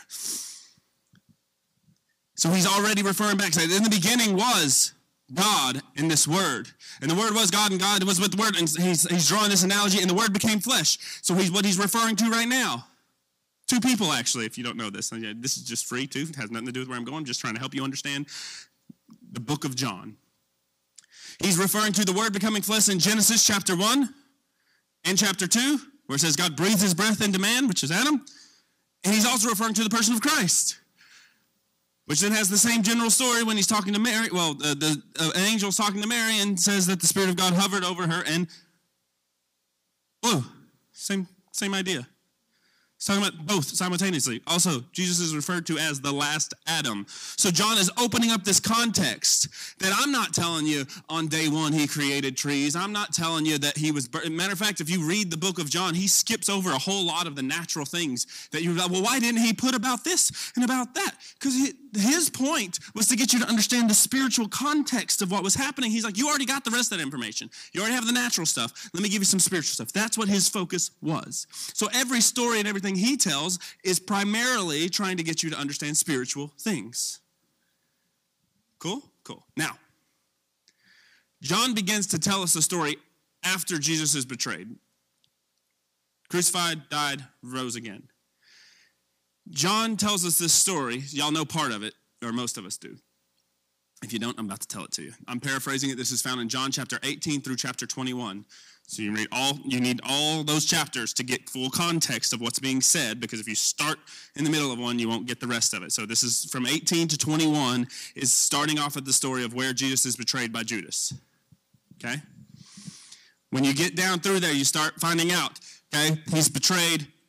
So he's already referring back, saying, in the beginning was God in this Word, and the Word was God, and God was with the Word, and he's, he's drawing this analogy, and the Word became flesh. So he's what he's referring to right now. Two people, actually, if you don't know this. This is just free, too. It has nothing to do with where I'm going. I'm just trying to help you understand the book of John. He's referring to the Word becoming flesh in Genesis chapter one and chapter two, where it says God breathes his breath into man, which is Adam. And he's also referring to the person of Christ, which then has the same general story when he's talking to Mary. Well, uh, the uh, an angel's talking to Mary and says that the Spirit of God hovered over her, and, whoa, same, same idea. He's talking about both simultaneously. Also, Jesus is referred to as the last Adam. So John is opening up this context that I'm not telling you on day one he created trees. I'm not telling you that he was... Matter of fact, if you read the book of John, he skips over a whole lot of the natural things that you're like, well, why didn't he put about this and about that? Because his point was to get you to understand the spiritual context of what was happening. He's like, you already got the rest of that information. You already have the natural stuff. Let me give you some spiritual stuff. That's what his focus was. So every story and everything he tells is primarily trying to get you to understand spiritual things. Cool? Cool. Now, John begins to tell us the story after Jesus is betrayed. Crucified, died, rose again. John tells us this story. Y'all know part of it, or most of us do. If you don't, I'm about to tell it to you. I'm paraphrasing it. This is found in John chapter eighteen through chapter twenty-one. So you read all, you need all those chapters to get full context of what's being said, because if you start in the middle of one, you won't get the rest of it. So this is from eighteen to twenty-one, is starting off with the story of where Jesus is betrayed by Judas. Okay? When you get down through there, you start finding out, okay, he's betrayed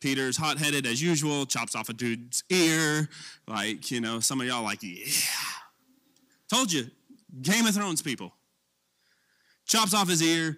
Peter's hot-headed as usual, chops off a dude's ear. Like, you know, some of y'all like, yeah. Told you, Game of Thrones people. Chops off his ear.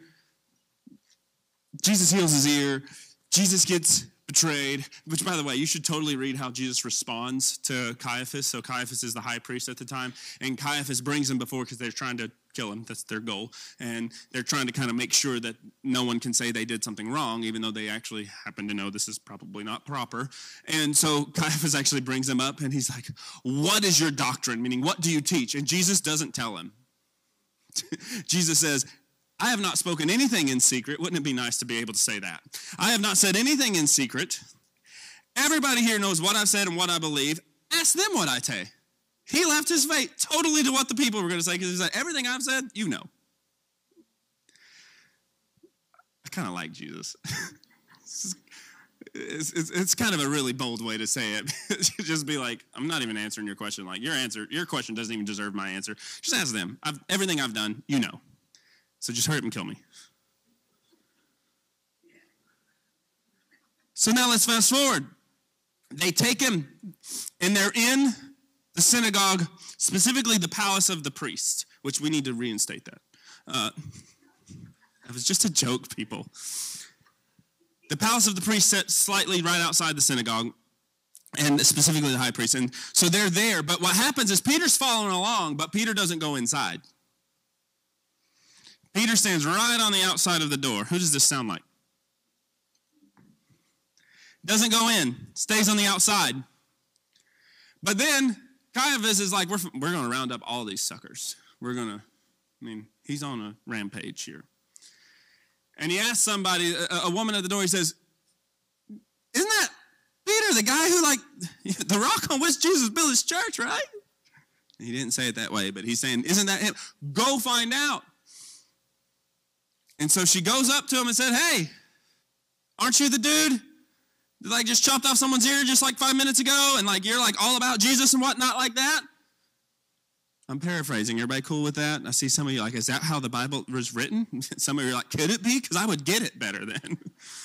Jesus heals his ear. Jesus gets betrayed, which, by the way, you should totally read how Jesus responds to Caiaphas. So Caiaphas is the high priest at the time, and Caiaphas brings him before because they're trying to kill him. That's their goal, and they're trying to kind of make sure that no one can say they did something wrong, even though they actually happen to know this is probably not proper. And so Caiaphas actually brings him up, and he's like, what is your doctrine? Meaning, what do you teach? And Jesus doesn't tell him. Jesus says, I have not spoken anything in secret. Wouldn't it be nice to be able to say that? I have not said anything in secret. Everybody here knows what I've said and what I believe. Ask them what I say. He left his fate totally to what the people were going to say, because he said, everything I've said, you know. I kind of like Jesus. it's, it's, it's kind of a really bold way to say it. Just be like, I'm not even answering your question. Like, your answer, your question doesn't even deserve my answer. Just ask them. I've, everything I've done, you know. So just hurry up and kill me. So now let's fast forward. They take him, and they're in the synagogue, specifically the palace of the priest, which we need to reinstate that. Uh, that was just a joke, people. The palace of the priest set slightly right outside the synagogue, and specifically the high priest. And so they're there, but what happens is Peter's following along, but Peter doesn't go inside. Peter stands right on the outside of the door. Who does this sound like? Doesn't go in, stays on the outside. But then Caiaphas is like, we're, we're going to round up all these suckers. We're going to, I mean, he's on a rampage here. And he asks somebody, a, a woman at the door, he says, isn't that Peter, the guy who, like, the rock on which Jesus built his church, right? He didn't say it that way, but he's saying, isn't that him? Go find out. And so she goes up to him and said, hey, aren't you the dude that like just chopped off someone's ear just like five minutes ago, and like you're like all about Jesus and whatnot like that? I'm paraphrasing. Everybody cool with that? I see some of you like, is that how the Bible was written? Some of you are like, could it be? Because I would get it better then.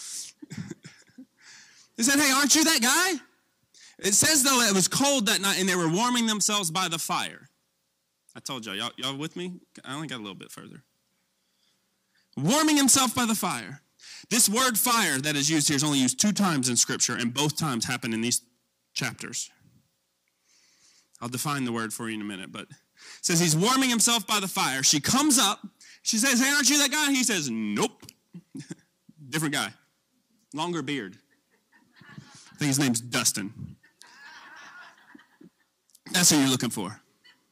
They said, hey, aren't you that guy? It says, though, it was cold that night, and they were warming themselves by the fire. I told y'all, y'all, y'all with me? I only got a little bit further. Warming himself by the fire. This word fire that is used here is only used two times in Scripture, and both times happen in these chapters. I'll define the word for you in a minute, but it says he's warming himself by the fire. She comes up. She says, hey, aren't you that guy? He says, nope. Different guy. Longer beard. I think his name's Dustin. That's who you're looking for.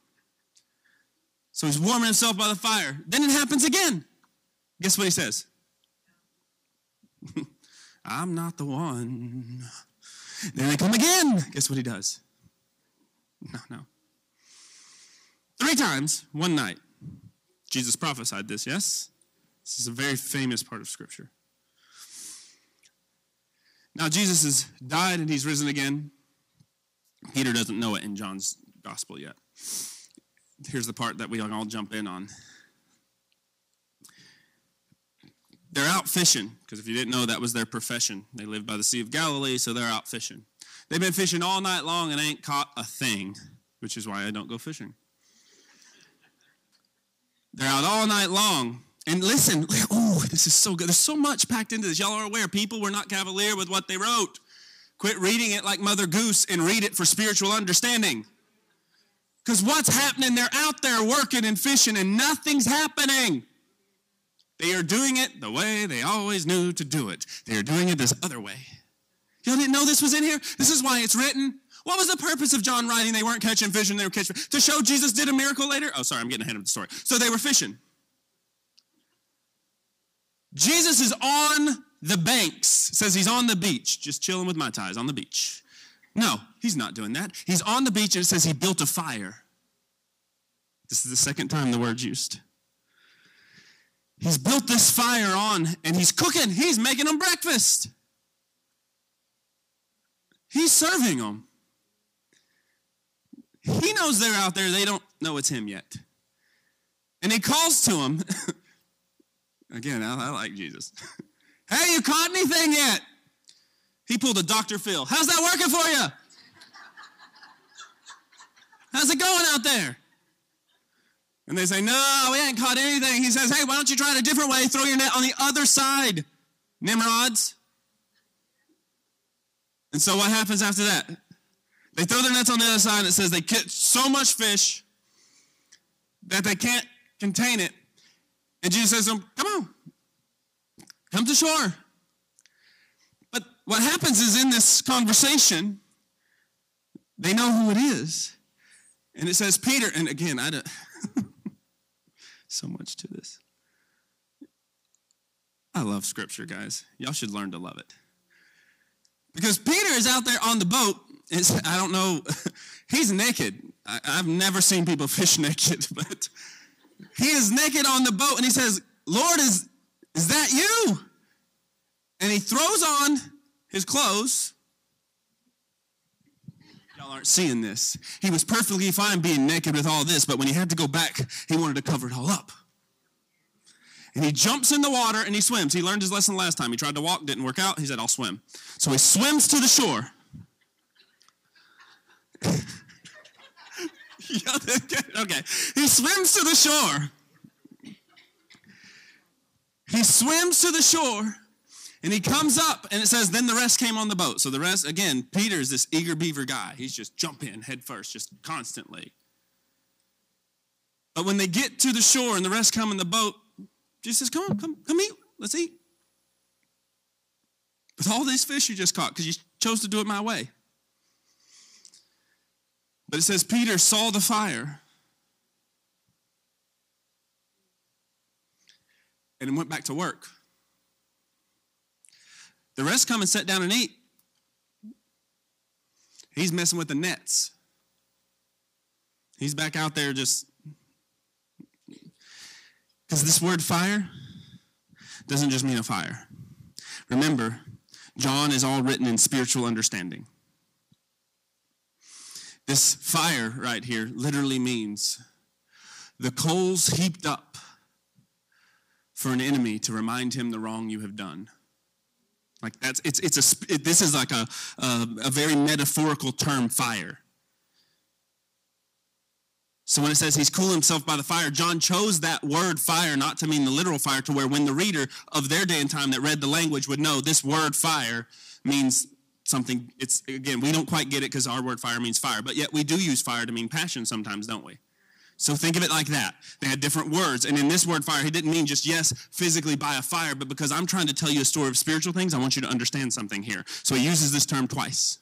So he's warming himself by the fire. Then it happens again. Guess what he says? I'm not the one. Then they come again. Guess what he does? No, no. Three times, one night. Jesus prophesied this, yes? This is a very famous part of Scripture. Now, Jesus has died and he's risen again. Peter doesn't know it in John's gospel yet. Here's the part that we all jump in on. They're out fishing, because if you didn't know, that was their profession. They lived by the Sea of Galilee, so they're out fishing. They've been fishing all night long and ain't caught a thing, which is why I don't go fishing. They're out all night long. And listen, oh, this is so good. There's so much packed into this. Y'all are aware, people were not cavalier with what they wrote. Quit reading it like Mother Goose and read it for spiritual understanding. Because what's happening? They're out there working and fishing and nothing's happening. They are doing it the way they always knew to do it. They are doing it this other way. Y'all didn't know this was in here? This is why it's written. What was the purpose of John writing? They weren't catching fish and they were catching fish. To show Jesus did a miracle later? Oh, sorry, I'm getting ahead of the story. So they were fishing. Jesus is on the banks. It says he's on the beach, just chilling with Mai Tais on the beach. No, he's not doing that. He's on the beach and it says he built a fire. This is the second time the word's used. He's built this fire on, and he's cooking. He's making them breakfast. He's serving them. He knows they're out there. They don't know it's him yet. And he calls to them. Again, I, I like Jesus. Hey, you caught anything yet? He pulled a Doctor Phil. How's that working for you? How's it going out there? And they say, no, we ain't caught anything. He says, hey, why don't you try it a different way? Throw your net on the other side, Nimrods. And so what happens after that? They throw their nets on the other side, and it says they catch so much fish that they can't contain it. And Jesus says to them, come on, come to shore. But what happens is in this conversation, they know who it is. And it says Peter, and again, I don't, so much to this. I love Scripture, guys. Y'all should learn to love it. Because Peter is out there on the boat. It's, I don't know, he's naked. I, I've never seen people fish naked, but he is naked on the boat, and he says, Lord, is, is that you? And he throws on his clothes. Y'all aren't seeing this. He was perfectly fine being naked with all this, but when he had to go back, he wanted to cover it all up. And he jumps in the water and he swims. He learned his lesson last time. He tried to walk, didn't work out. He said, I'll swim. So he swims to the shore. Okay. He swims to the shore. He swims to the shore. And he comes up, and it says, then the rest came on the boat. So the rest, again, Peter's this eager beaver guy. He's just jumping head first, just constantly. But when they get to the shore and the rest come in the boat, Jesus says, come on, come, come eat. Let's eat. With all these fish you just caught, because you chose to do it my way. But it says Peter saw the fire and went back to work. The rest come and sat down and eat. He's messing with the nets. He's back out there just... Because this word fire doesn't just mean a fire. Remember, John is all written in spiritual understanding. This fire right here literally means the coals heaped up for an enemy to remind him the wrong you have done. Like that's it's it's a it, this is like a, a a very metaphorical term, fire. So when it says he's cooling himself by the fire, John chose that word fire not to mean the literal fire, to where when the reader of their day and time that read the language would know this word fire means something. It's, again, we don't quite get it because our word fire means fire, but yet we do use fire to mean passion sometimes, don't we? So think of it like that. They had different words, and in this word fire, he didn't mean just, yes, physically by a fire, but because I'm trying to tell you a story of spiritual things, I want you to understand something here. So he uses this term twice.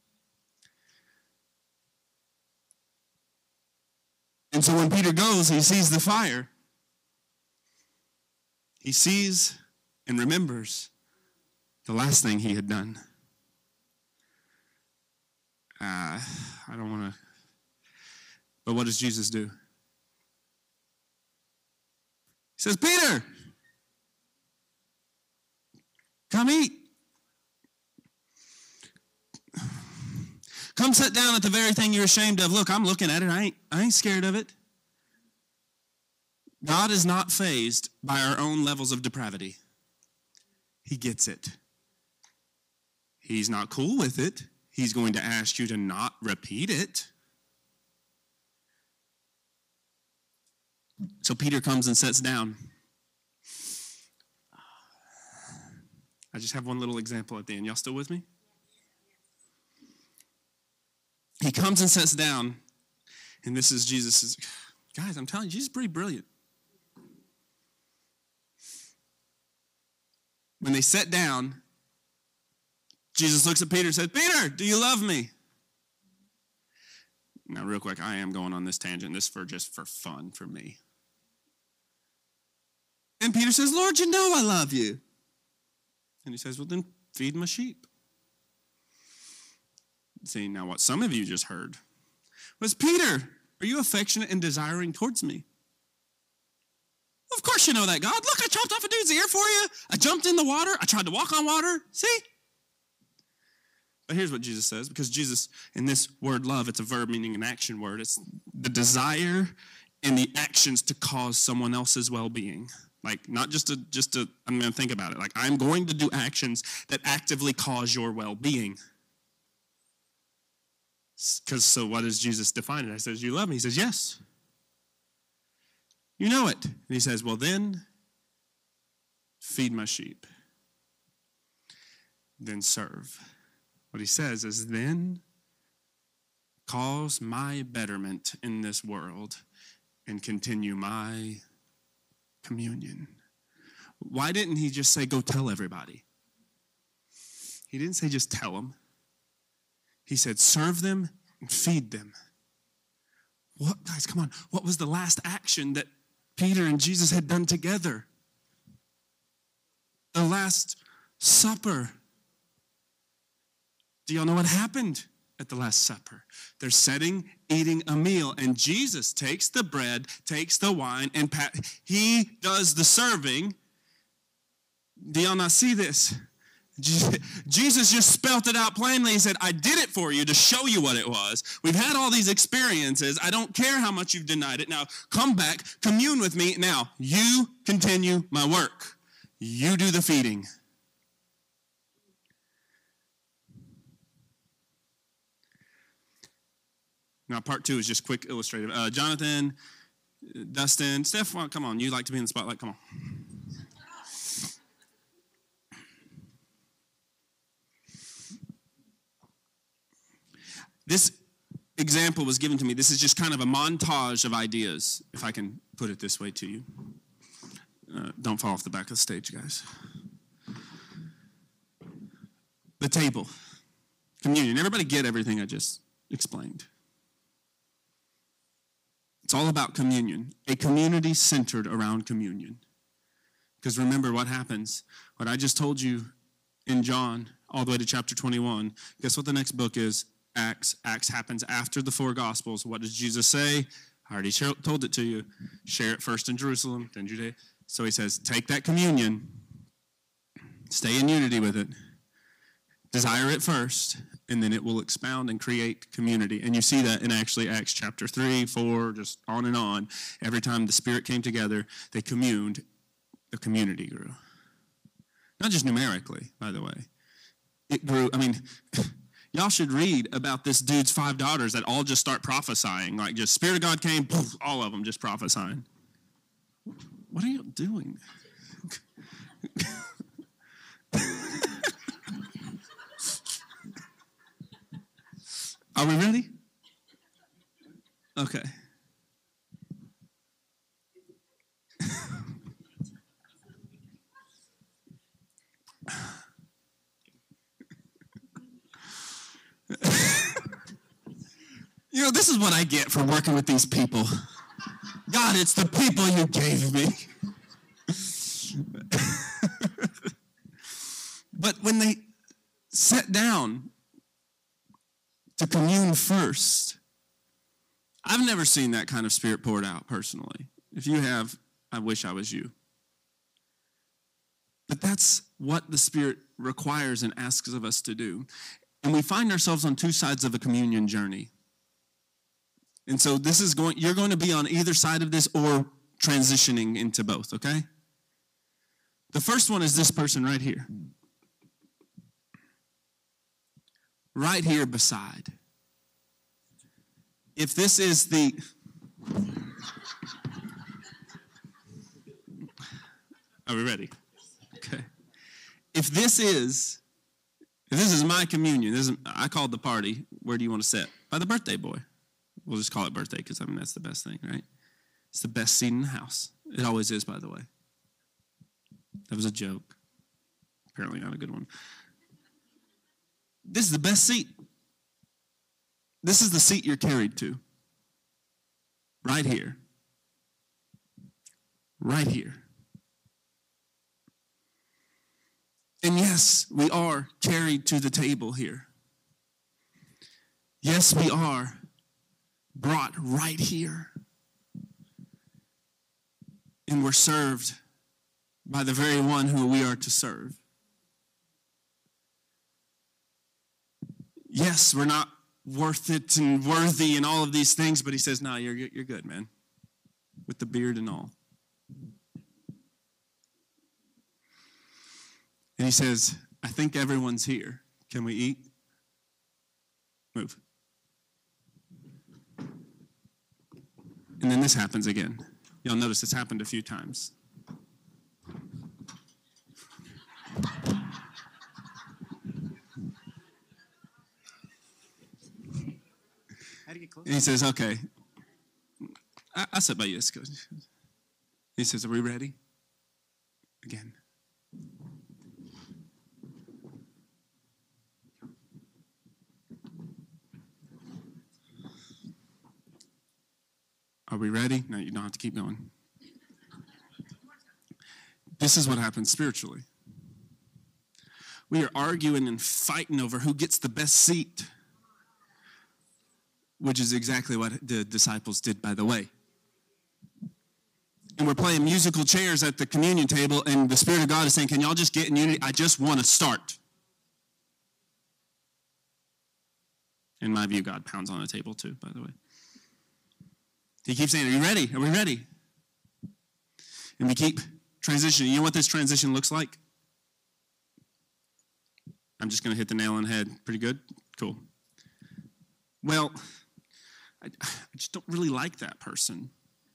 And so when Peter goes, he sees the fire. He sees and remembers the last thing he had done. Uh, I don't want to... But what does Jesus do? He says, Peter, come eat. Come sit down at the very thing you're ashamed of. Look, I'm looking at it. I ain't, I ain't scared of it. God is not fazed by our own levels of depravity. He gets it. He's not cool with it. He's going to ask you to not repeat it. So Peter comes and sits down. I just have one little example at the end. Y'all still with me? He comes and sits down, and this is Jesus. Guys, I'm telling you, Jesus is pretty brilliant. When they sat down, Jesus looks at Peter and says, Peter, do you love me? Now, real quick, I am going on this tangent. This for just for fun for me. And Peter says, Lord, you know I love you. And he says, well, then feed my sheep. See, now what some of you just heard was, Peter, are you affectionate and desiring towards me? Of course you know that, God. Look, I chopped off a dude's ear for you. I jumped in the water. I tried to walk on water. See? But here's what Jesus says, because Jesus, in this word love, it's a verb meaning an action word. It's the desire and the actions to cause someone else's well-being. Like, not just a, just a, I'm going to think about it. Like, I'm going to do actions that actively cause your well-being. Because, so what does Jesus define it? I says, you love me. He says, yes. You know it. And he says, well, then, feed my sheep. Then serve. What he says is, then cause my betterment in this world and continue my communion. Why didn't he just say, go tell everybody? He didn't say just tell them. He said, serve them and feed them. What, guys, come on. What was the last action that Peter and Jesus had done together? The Last Supper. Do y'all know what happened at the Last Supper? They're sitting, eating a meal, and Jesus takes the bread, takes the wine, and pa- he does the serving. Do y'all not see this? Jesus just spelt it out plainly. He said, I did it for you to show you what it was. We've had all these experiences. I don't care how much you've denied it. Now, come back, commune with me. Now, you continue my work. You do the feeding. Now, part two is just quick illustrative. Uh, Jonathan, Dustin, Steph, come on. You like to be in the spotlight. Come on. This example was given to me. This is just kind of a montage of ideas, if I can put it this way to you. Uh, don't fall off the back of the stage, guys. The table. Communion. Everybody get everything I just explained? It's all about communion. A community centered around communion. Because remember what happens. What I just told you in John, all the way to chapter twenty-one. Guess what the next book is? Acts. Acts happens after the four Gospels. What does Jesus say? I already told it to you. Share it first in Jerusalem, then Judea. So he says, take that communion. Stay in unity with it. Desire it first, and then it will expound and create community. And you see that in actually Acts chapter three, four, just on and on. Every time the Spirit came together, they communed, the community grew. Not just numerically, by the way. It grew, I mean... Y'all should read about this dude's five daughters that all just start prophesying. Like, just Spirit of God came, poof, all of them just prophesying. What are you doing? Are we ready? Okay. You know, this is what I get for working with these people. God, it's the people you gave me. But when they sat down to commune first, I've never seen that kind of Spirit poured out personally. If you have, I wish I was you. But that's what the Spirit requires and asks of us to do. And we find ourselves on two sides of a communion journey. And so this is going, you're going to be on either side of this or transitioning into both, okay? The first one is this person right here. Right here beside. If this is the... Are we ready? Okay. If this is, if this is my communion, this is, I called the party, where do you want to sit? By the birthday boy. We'll just call it birthday because, I mean, that's the best thing, right? It's the best seat in the house. It always is, by the way. That was a joke. Apparently not a good one. This is the best seat. This is the seat you're carried to. Right here. Right here. And yes, we are carried to the table here. Yes, we are brought right here. And we're served by the very one who we are to serve. Yes, we're not worth it and worthy and all of these things, but he says, no, you're, you're good, man. With the beard and all. And he says, I think everyone's here. Can we eat? Move. And then this happens again. Y'all notice it's happened a few times. How do you get close? And he says, okay, I, I'll sit by you. He says, are we ready? Again. Are we ready? No, you don't have to keep going. This is what happens spiritually. We are arguing and fighting over who gets the best seat, which is exactly what the disciples did, by the way. And we're playing musical chairs at the communion table, and the Spirit of God is saying, can y'all just get in unity? I just want to start. In my view, God pounds on a table too, by the way. He keeps saying, are you ready? Are we ready? And we keep transitioning. You know what this transition looks like? I'm just going to hit the nail on the head. Pretty good? Cool. Well, I, I just don't really like that person.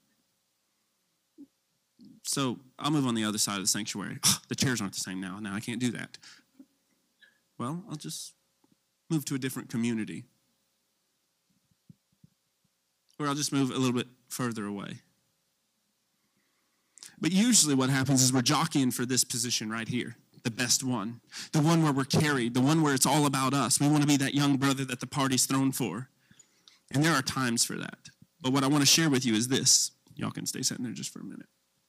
So I'll move on the other side of the sanctuary. Oh, the chairs aren't the same now. Now I can't do that. Well, I'll just move to a different community. Or I'll just move a little bit further away. But usually what happens is we're jockeying for this position right here, the best one, the one where we're carried, the one where it's all about us. We want to be that young brother that the party's thrown for. And there are times for that. But what I want to share with you is this. Y'all can stay sitting there just for a minute.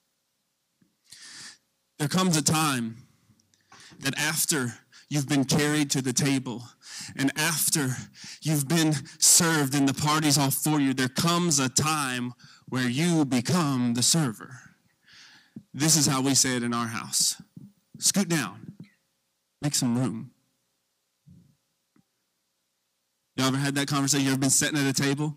There comes a time that after you've been carried to the table, and after you've been served and the party's all for you, there comes a time where you become the server. This is how we say it in our house. Scoot down. Make some room. Y'all ever had that conversation? You ever been sitting at a table?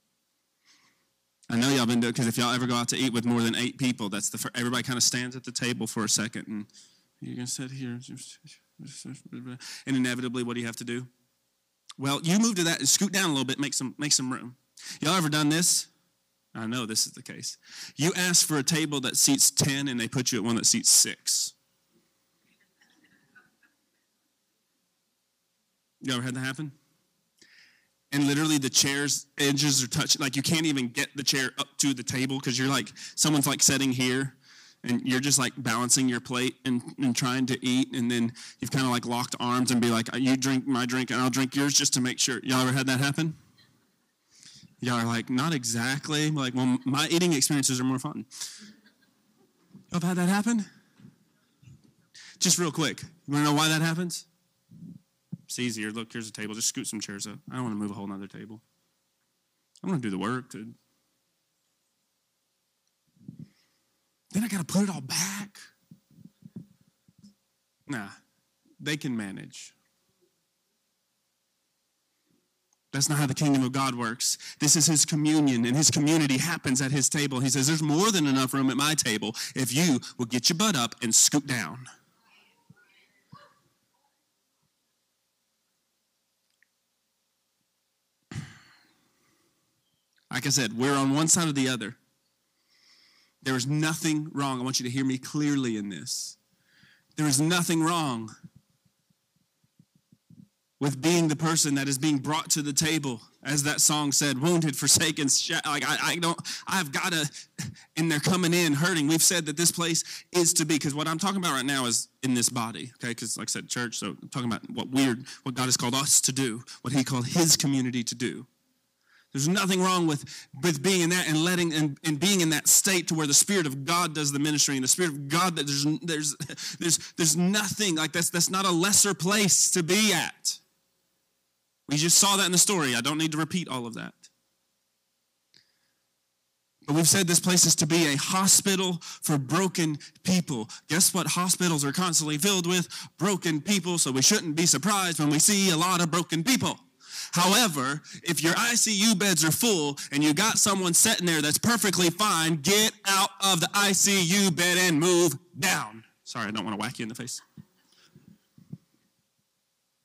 I know y'all been doing it, because if y'all ever go out to eat with more than eight people, that's the first, everybody kind of stands at the table for a second, and you're going to sit here. And inevitably, what do you have to do? Well, you move to that and scoot down a little bit, make some make some room. Y'all ever done this? I know this is the case. You ask for a table that seats ten, and they put you at one that seats six. You ever had that happen? And literally the chair's edges are touching. Like you can't even get the chair up to the table because you're like, someone's like sitting here and you're just like balancing your plate and, and trying to eat. And then you've kind of like locked arms and be like, you drink my drink and I'll drink yours just to make sure. Y'all ever had that happen? Y'all are like, not exactly. Like, well, my eating experiences are more fun. Y'all have had that happen? Just real quick. You want to know why that happens? It's easier. Look, here's a table. Just scoot some chairs up. I don't want to move a whole nother table. I want to do the work. Dude. Then I got to put it all back. Nah, they can manage. That's not how the kingdom of God works. This is his communion, and his community happens at his table. He says, there's more than enough room at my table if you will get your butt up and scoot down. Like I said, we're on one side or the other. There is nothing wrong. I want you to hear me clearly in this. There is nothing wrong with being the person that is being brought to the table, as that song said, wounded, forsaken. Like I, I don't, I've got to, and they're coming in hurting. We've said that this place is to be, because what I'm talking about right now is in this body, okay? Because like I said, church, so I'm talking about what weird, what God has called us to do, what he called his community to do. There's nothing wrong with, with being in that and letting and, and being in that state to where the Spirit of God does the ministry, and the Spirit of God, that there's there's there's there's nothing like that's that's not a lesser place to be at. We just saw that in the story. I don't need to repeat all of that. But we've said this place is to be a hospital for broken people. Guess what hospitals are constantly filled with? Broken people, so we shouldn't be surprised when we see a lot of broken people. However, if your I C U beds are full and you got someone sitting there that's perfectly fine, get out of the I C U bed and move down. Sorry, I don't want to whack you in the face.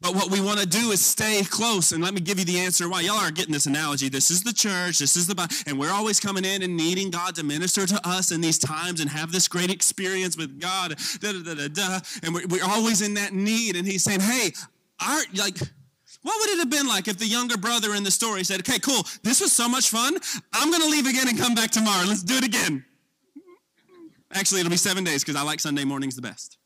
But what we want to do is stay close. And let me give you the answer why. Y'all are getting this analogy. This is the church. This is the Bible. And we're always coming in and needing God to minister to us in these times and have this great experience with God. Da, da, da, da, da. And we're, we're always in that need. And he's saying, hey, our, like, what would it have been like if the younger brother in the story said, okay, cool, this was so much fun. I'm going to leave again and come back tomorrow. Let's do it again. Actually, it'll be seven days because I like Sunday mornings the best.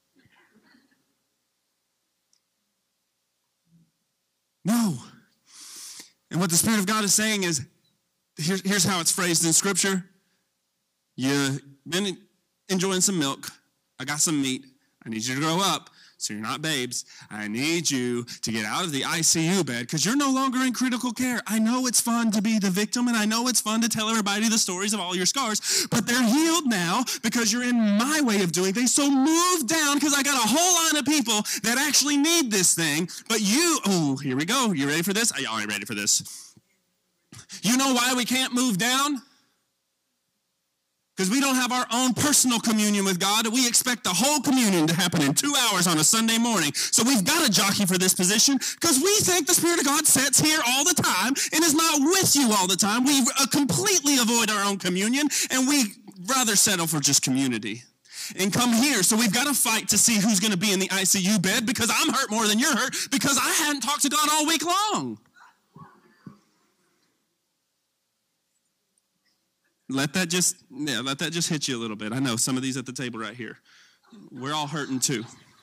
No. And what the Spirit of God is saying is, here, here's how it's phrased in Scripture. You've been enjoying some milk. I got some meat. I need you to grow up so you're not babes. I need you to get out of the I C U bed because you're no longer in critical care. I know it's fun to be the victim, and I know it's fun to tell everybody the stories of all your scars, but they're healed now because you're in my way of doing things. So move down because I got a whole line of people that actually need this thing. But you, oh, here we go. You ready for this? Are y'all ready for this? You know why we can't move down? Because we don't have our own personal communion with God. We expect the whole communion to happen in two hours on a Sunday morning. So we've got to jockey for this position because we think the Spirit of God sits here all the time and is not with you all the time. We uh, completely avoid our own communion, and we rather settle for just community and come here. So we've got to fight to see who's going to be in the I C U bed because I'm hurt more than you're hurt because I hadn't talked to God all week long. Let that just, yeah, let that just hit you a little bit. I know some of these at the table right here. We're all hurting too.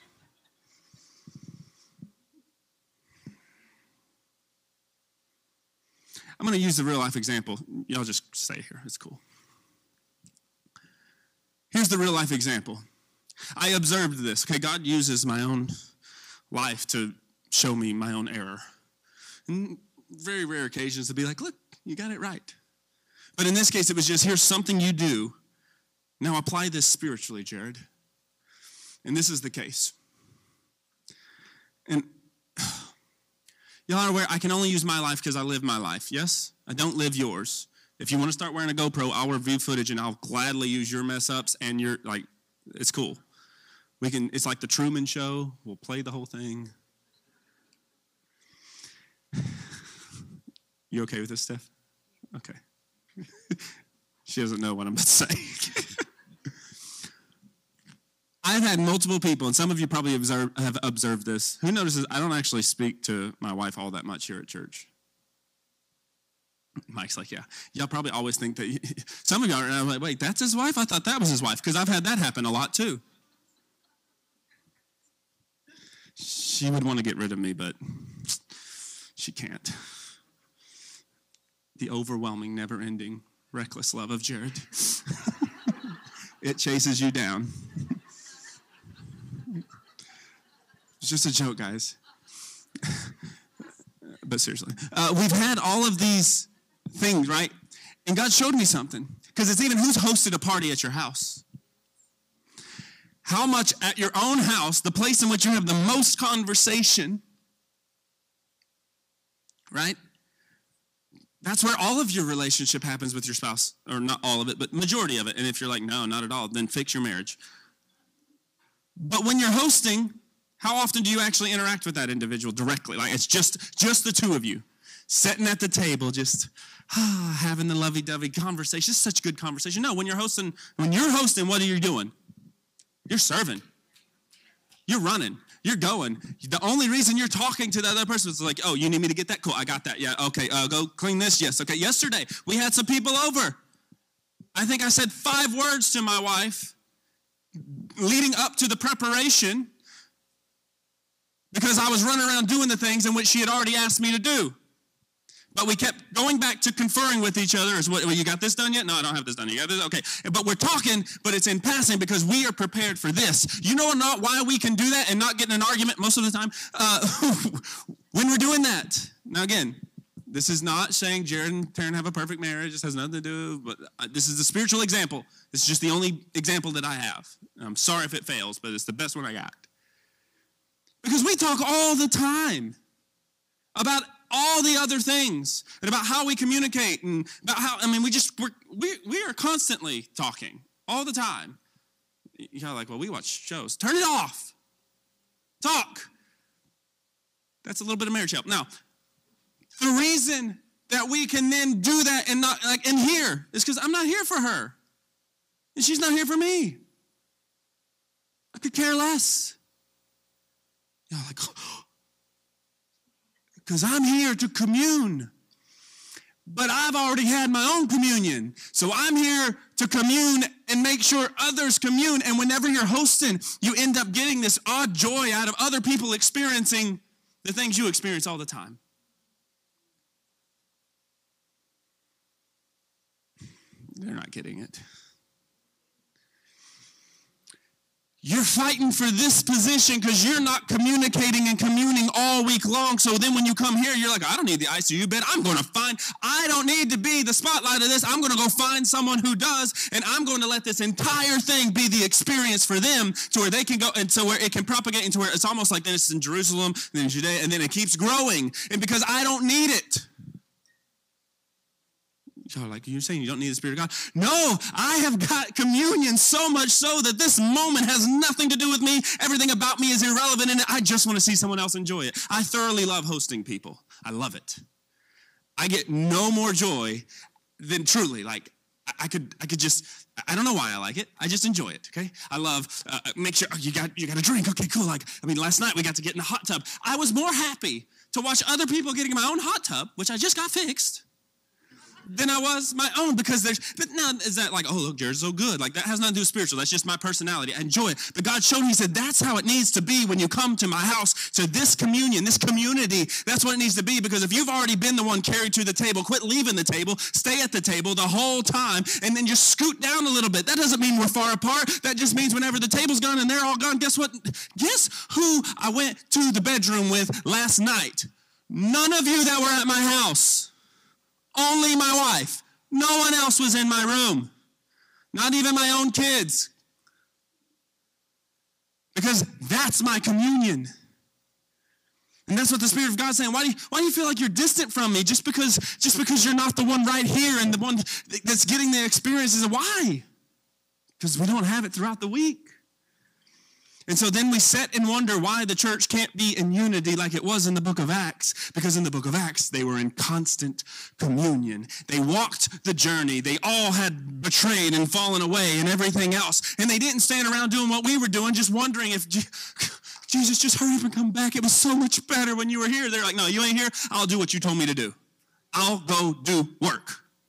I'm going to use the real life example. Y'all just stay here. It's cool. Here's the real life example. I observed this. Okay, God uses my own life to show me my own error. And very rare occasions to be like, look, you got it right. But in this case, it was just, here's something you do. Now apply this spiritually, Jared. And this is the case. And y'all are aware, I can only use my life because I live my life, yes? I don't live yours. If you want to start wearing a GoPro, I'll review footage and I'll gladly use your mess ups and your, like, it's cool. We can, it's like the Truman Show. We'll play the whole thing. You okay with this, Steph? Okay. She doesn't know what I'm about to say. I've had multiple people, and some of you probably observe, have observed this. Who notices I don't actually speak to my wife all that much here at church? Mike's like, yeah. Y'all probably always think that. He, some of y'all are like, wait, that's his wife? I thought that was his wife, because I've had that happen a lot too. She would want to get rid of me, but she can't. The overwhelming, never-ending, reckless love of Jared. It chases you down. It's just a joke, guys. But seriously. Uh, we've had all of these things, right? And God showed me something. Because it's even who's hosted a party at your house. How much at your own house, the place in which you have the most conversation, right? That's where all of your relationship happens with your spouse. Or not all of it, but majority of it. And if you're like, no, not at all, then fix your marriage. But when you're hosting, how often do you actually interact with that individual directly? Like it's just, just the two of you. Sitting at the table, just ah, having the lovey-dovey conversation. It's such good conversation. No, when you're hosting, when you're hosting, what are you doing? You're serving. You're running. You're going. The only reason you're talking to the other person is like, oh, you need me to get that? Cool, I got that. Yeah, okay, uh, go clean this. Yes, okay. Yesterday, we had some people over. I think I said five words to my wife leading up to the preparation because I was running around doing the things in which she had already asked me to do. But we kept going back to conferring with each other. As, well, you got this done yet? No, I don't have this done yet. Okay. But we're talking, but it's in passing because we are prepared for this. You know not why we can do that and not get in an argument most of the time? Uh, when we're doing that. Now, again, this is not saying Jared and Taryn have a perfect marriage. This has nothing to do, but this is the spiritual example. It's just the only example that I have. I'm sorry if it fails, but it's the best one I got. Because we talk all the time about all the other things and about how we communicate and about how, I mean, we just, we're, we we are constantly talking all the time. You're like, well, we watch shows. Turn it off. Talk. That's a little bit of marriage help. Now, the reason that we can then do that and not like in here is because I'm not here for her. And she's not here for me. I could care less. You're like, because I'm here to commune. But I've already had my own communion. So I'm here to commune and make sure others commune. And whenever you're hosting, you end up getting this odd joy out of other people experiencing the things you experience all the time. They're not getting it. You're fighting for this position because you're not communicating and communing all week long. So then when you come here, you're like, I don't need the I C U bed. I'm going to find, I don't need to be the spotlight of this. I'm going to go find someone who does, and I'm going to let this entire thing be the experience for them to where they can go, and so where it can propagate into where it's almost like this in Jerusalem, then in Judea, and then it keeps growing. And because I don't need it. Y'all are like, you're saying you don't need the Spirit of God? No, I have got communion so much so that this moment has nothing to do with me. Everything about me is irrelevant, and I just want to see someone else enjoy it. I thoroughly love hosting people. I love it. I get no more joy than truly, like, I could I could just, I don't know why I like it. I just enjoy it, okay? I love, uh, make sure, oh, you got you got a drink. Okay, cool. Like, I mean, last night we got to get in the hot tub. I was more happy to watch other people getting in my own hot tub, which I just got fixed, than I was my own, because there's, but now is that like, oh, look, Jared's so good. Like, that has nothing to do with spiritual. That's just my personality. I enjoy it. But God showed me, he said, that's how it needs to be when you come to my house, to this communion, this community. That's what it needs to be, because if you've already been the one carried to the table, quit leaving the table, stay at the table the whole time, and then just scoot down a little bit. That doesn't mean we're far apart. That just means whenever the table's gone and they're all gone, guess what? Guess who I went to the bedroom with last night? None of you that were at my house. Only my wife. No one else was in my room. Not even my own kids. Because that's my communion. And that's what the Spirit of God's saying. Why do you, why do you feel like you're distant from me? Just because, just because you're not the one right here and the one that's getting the experiences. Why? Because we don't have it throughout the week. And so then we sit and wonder why the church can't be in unity like it was in the book of Acts. Because in the book of Acts, they were in constant communion. They walked the journey. They all had betrayed and fallen away and everything else. And they didn't stand around doing what we were doing, just wondering if Jesus, just hurry up and come back. It was so much better when you were here. They're like, no, you ain't here. I'll do what you told me to do. I'll go do work.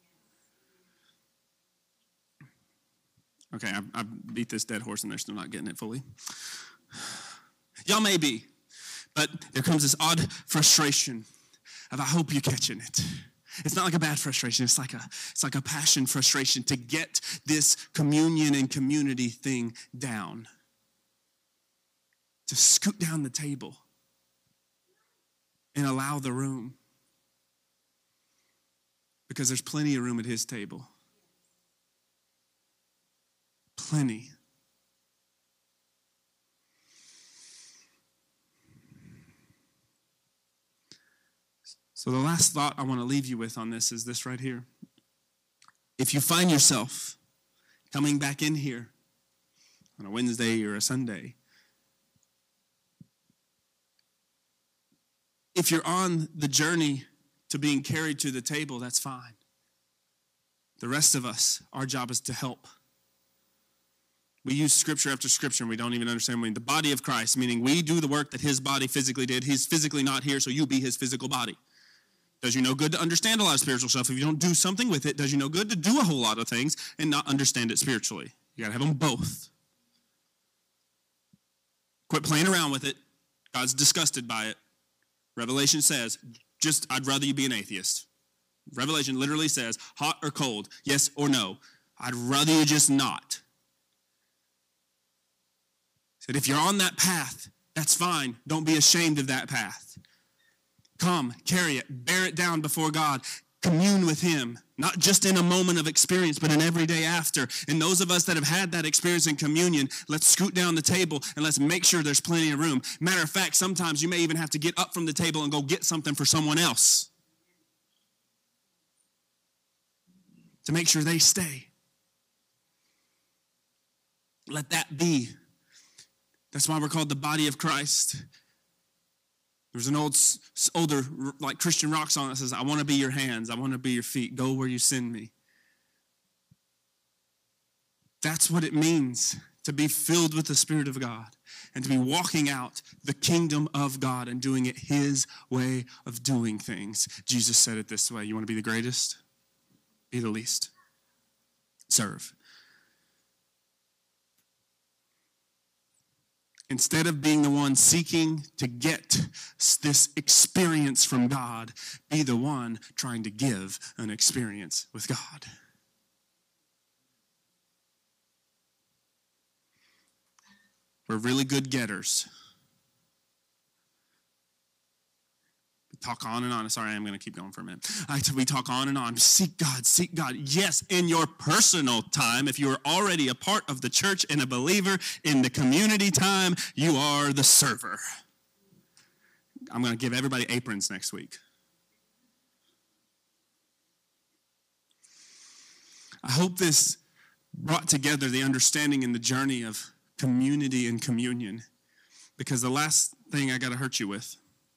Okay, I, I beat this dead horse and they're still not getting it fully. Y'all may be, but there comes this odd frustration of I hope you're catching it. It's not like a bad frustration. It's like a, it's like a passion frustration to get this communion and community thing down. To scoot down the table and allow the room. Because there's plenty of room at his table. Plenty. So the last thought I want to leave you with on this is this right here. If you find yourself coming back in here on a Wednesday or a Sunday, if you're on the journey to being carried to the table, that's fine. The rest of us, our job is to help. We use scripture after scripture and we don't even understand. When the body of Christ, meaning we do the work that his body physically did. He's physically not here, so you be his physical body. Does you no good to understand a lot of spiritual stuff if you don't do something with it? Does you no good to do a whole lot of things and not understand it spiritually? You got to have them both. Quit playing around with it. God's disgusted by it. Revelation says, just, I'd rather you be an atheist. Revelation literally says, hot or cold, yes or no. I'd rather you just not. Said, if you're on that path, that's fine. Don't be ashamed of that path. Come, carry it, bear it down before God. Commune with him, not just in a moment of experience, but an every day after. And those of us that have had that experience in communion, let's scoot down the table and let's make sure there's plenty of room. Matter of fact, sometimes you may even have to get up from the table and go get something for someone else to make sure they stay. Let that be. That's why we're called the body of Christ. There's an old, older, like Christian rock song that says, I want to be your hands, I want to be your feet, go where you send me. That's what it means to be filled with the Spirit of God and to be walking out the kingdom of God and doing it his way of doing things. Jesus said it this way, you want to be the greatest? Be the least. Serve. Instead of being the one seeking to get this experience from God, be the one trying to give an experience with God. We're really good getters. We talk on and on. Sorry, I'm going to keep going for a minute. I, we talk on and on. Seek God, seek God. Yes, in your personal time, if you are already a part of the church and a believer, in the community time, you are the server. I'm going to give everybody aprons next week. I hope this brought together the understanding and the journey of community and communion, because the last thing I got to hurt you with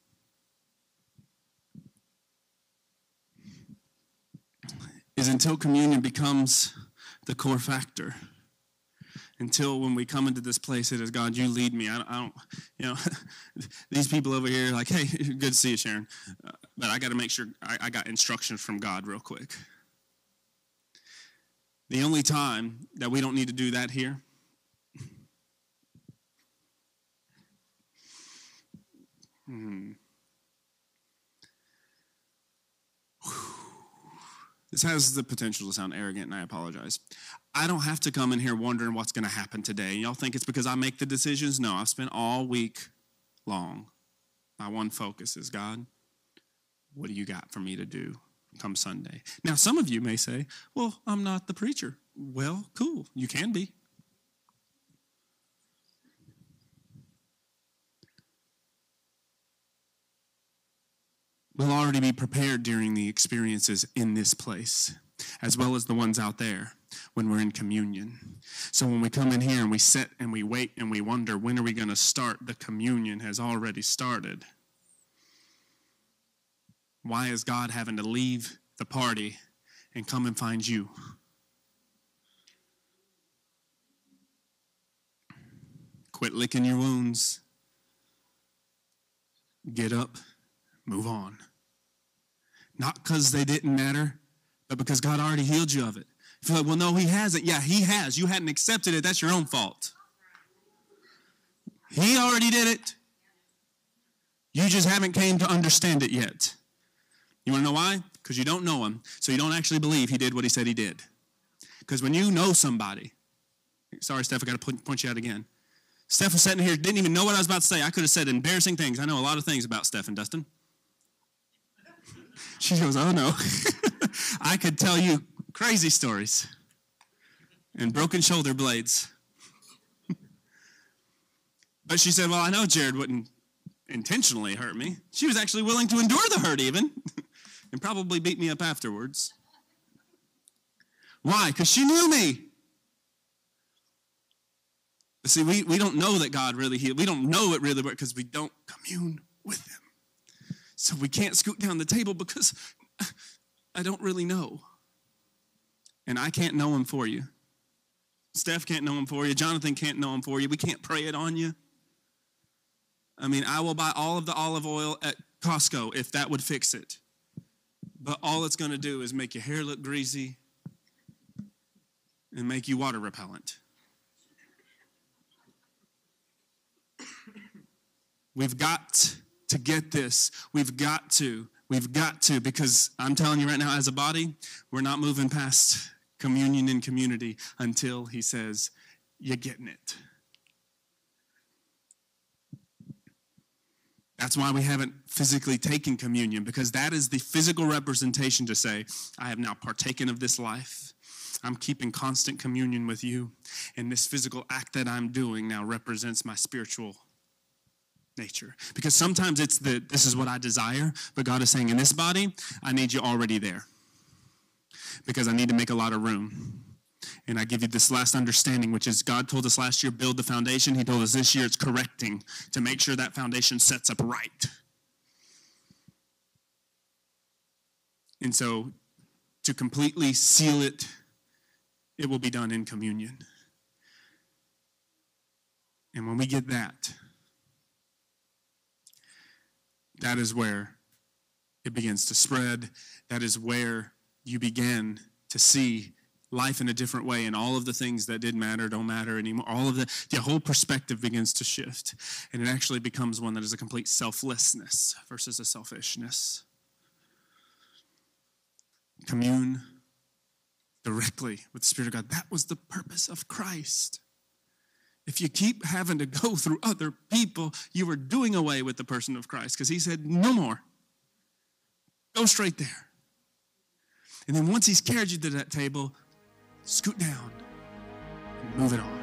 is until communion becomes the core factor, until when we come into this place, it is, God, you lead me. I don't, I don't you know, these people over here are like, hey, good to see you, Sharon, uh, but I got to make sure I, I got instructions from God real quick. The only time that we don't need to do that here Hmm. This has the potential to sound arrogant, and I apologize. I don't have to come in here wondering what's going to happen today. Y'all think it's because I make the decisions? No, I've spent all week long. My one focus is, God, what do you got for me to do come Sunday? Now, some of you may say, well, I'm not the preacher. Well, cool. You can be. We'll already be prepared during the experiences in this place, as well as the ones out there when we're in communion. So when we come in here and we sit and we wait and we wonder, when are we going to start? The communion has already started. Why is God having to leave the party and come and find you? Quit licking your wounds. Get up, move on. Not because they didn't matter, but because God already healed you of it. You feel like, well, no, he hasn't. Yeah, he has. You hadn't accepted it. That's your own fault. He already did it. You just haven't came to understand it yet. You want to know why? Because you don't know him, so you don't actually believe he did what he said he did. Because when you know somebody, sorry, Steph, I got to point you out again. Steph was sitting here, didn't even know what I was about to say. I could have said embarrassing things. I know a lot of things about Steph and Dustin. She goes, oh no. I could tell you crazy stories and broken shoulder blades. But she said, well, I know Jared wouldn't intentionally hurt me. She was actually willing to endure the hurt even and probably beat me up afterwards. Why? Because she knew me. But see, we, we don't know that God really healed. We don't know it really worked because we don't commune with him. So we can't scoot down the table because I don't really know. And I can't know him for you. Steph can't know him for you. Jonathan can't know him for you. We can't pray it on you. I mean, I will buy all of the olive oil at Costco if that would fix it. But all it's going to do is make your hair look greasy and make you water repellent. We've got to get this. We've got to. We've got to, because I'm telling you right now, as a body, we're not moving past communion and community until he says, you're getting it. That's why we haven't physically taken communion, because that is the physical representation to say, I have now partaken of this life. I'm keeping constant communion with you, and this physical act that I'm doing now represents my spiritual nature. Because sometimes it's the, this is what I desire, but God is saying, in this body, I need you already there. Because I need to make a lot of room. And I give you this last understanding, which is God told us last year, build the foundation. He told us this year it's correcting to make sure that foundation sets up right. And so to completely seal it, it will be done in communion. And when we get that, that is where it begins to spread. That is where you begin to see life in a different way, and all of the things that did matter don't matter anymore. All of the, the whole perspective begins to shift, and it actually becomes one that is a complete selflessness versus a selfishness. Commune directly with the Spirit of God. That was the purpose of Christ. If you keep having to go through other people, you are doing away with the person of Christ, because he said, no more. Go straight there. And then once he's carried you to that table, scoot down and move it on.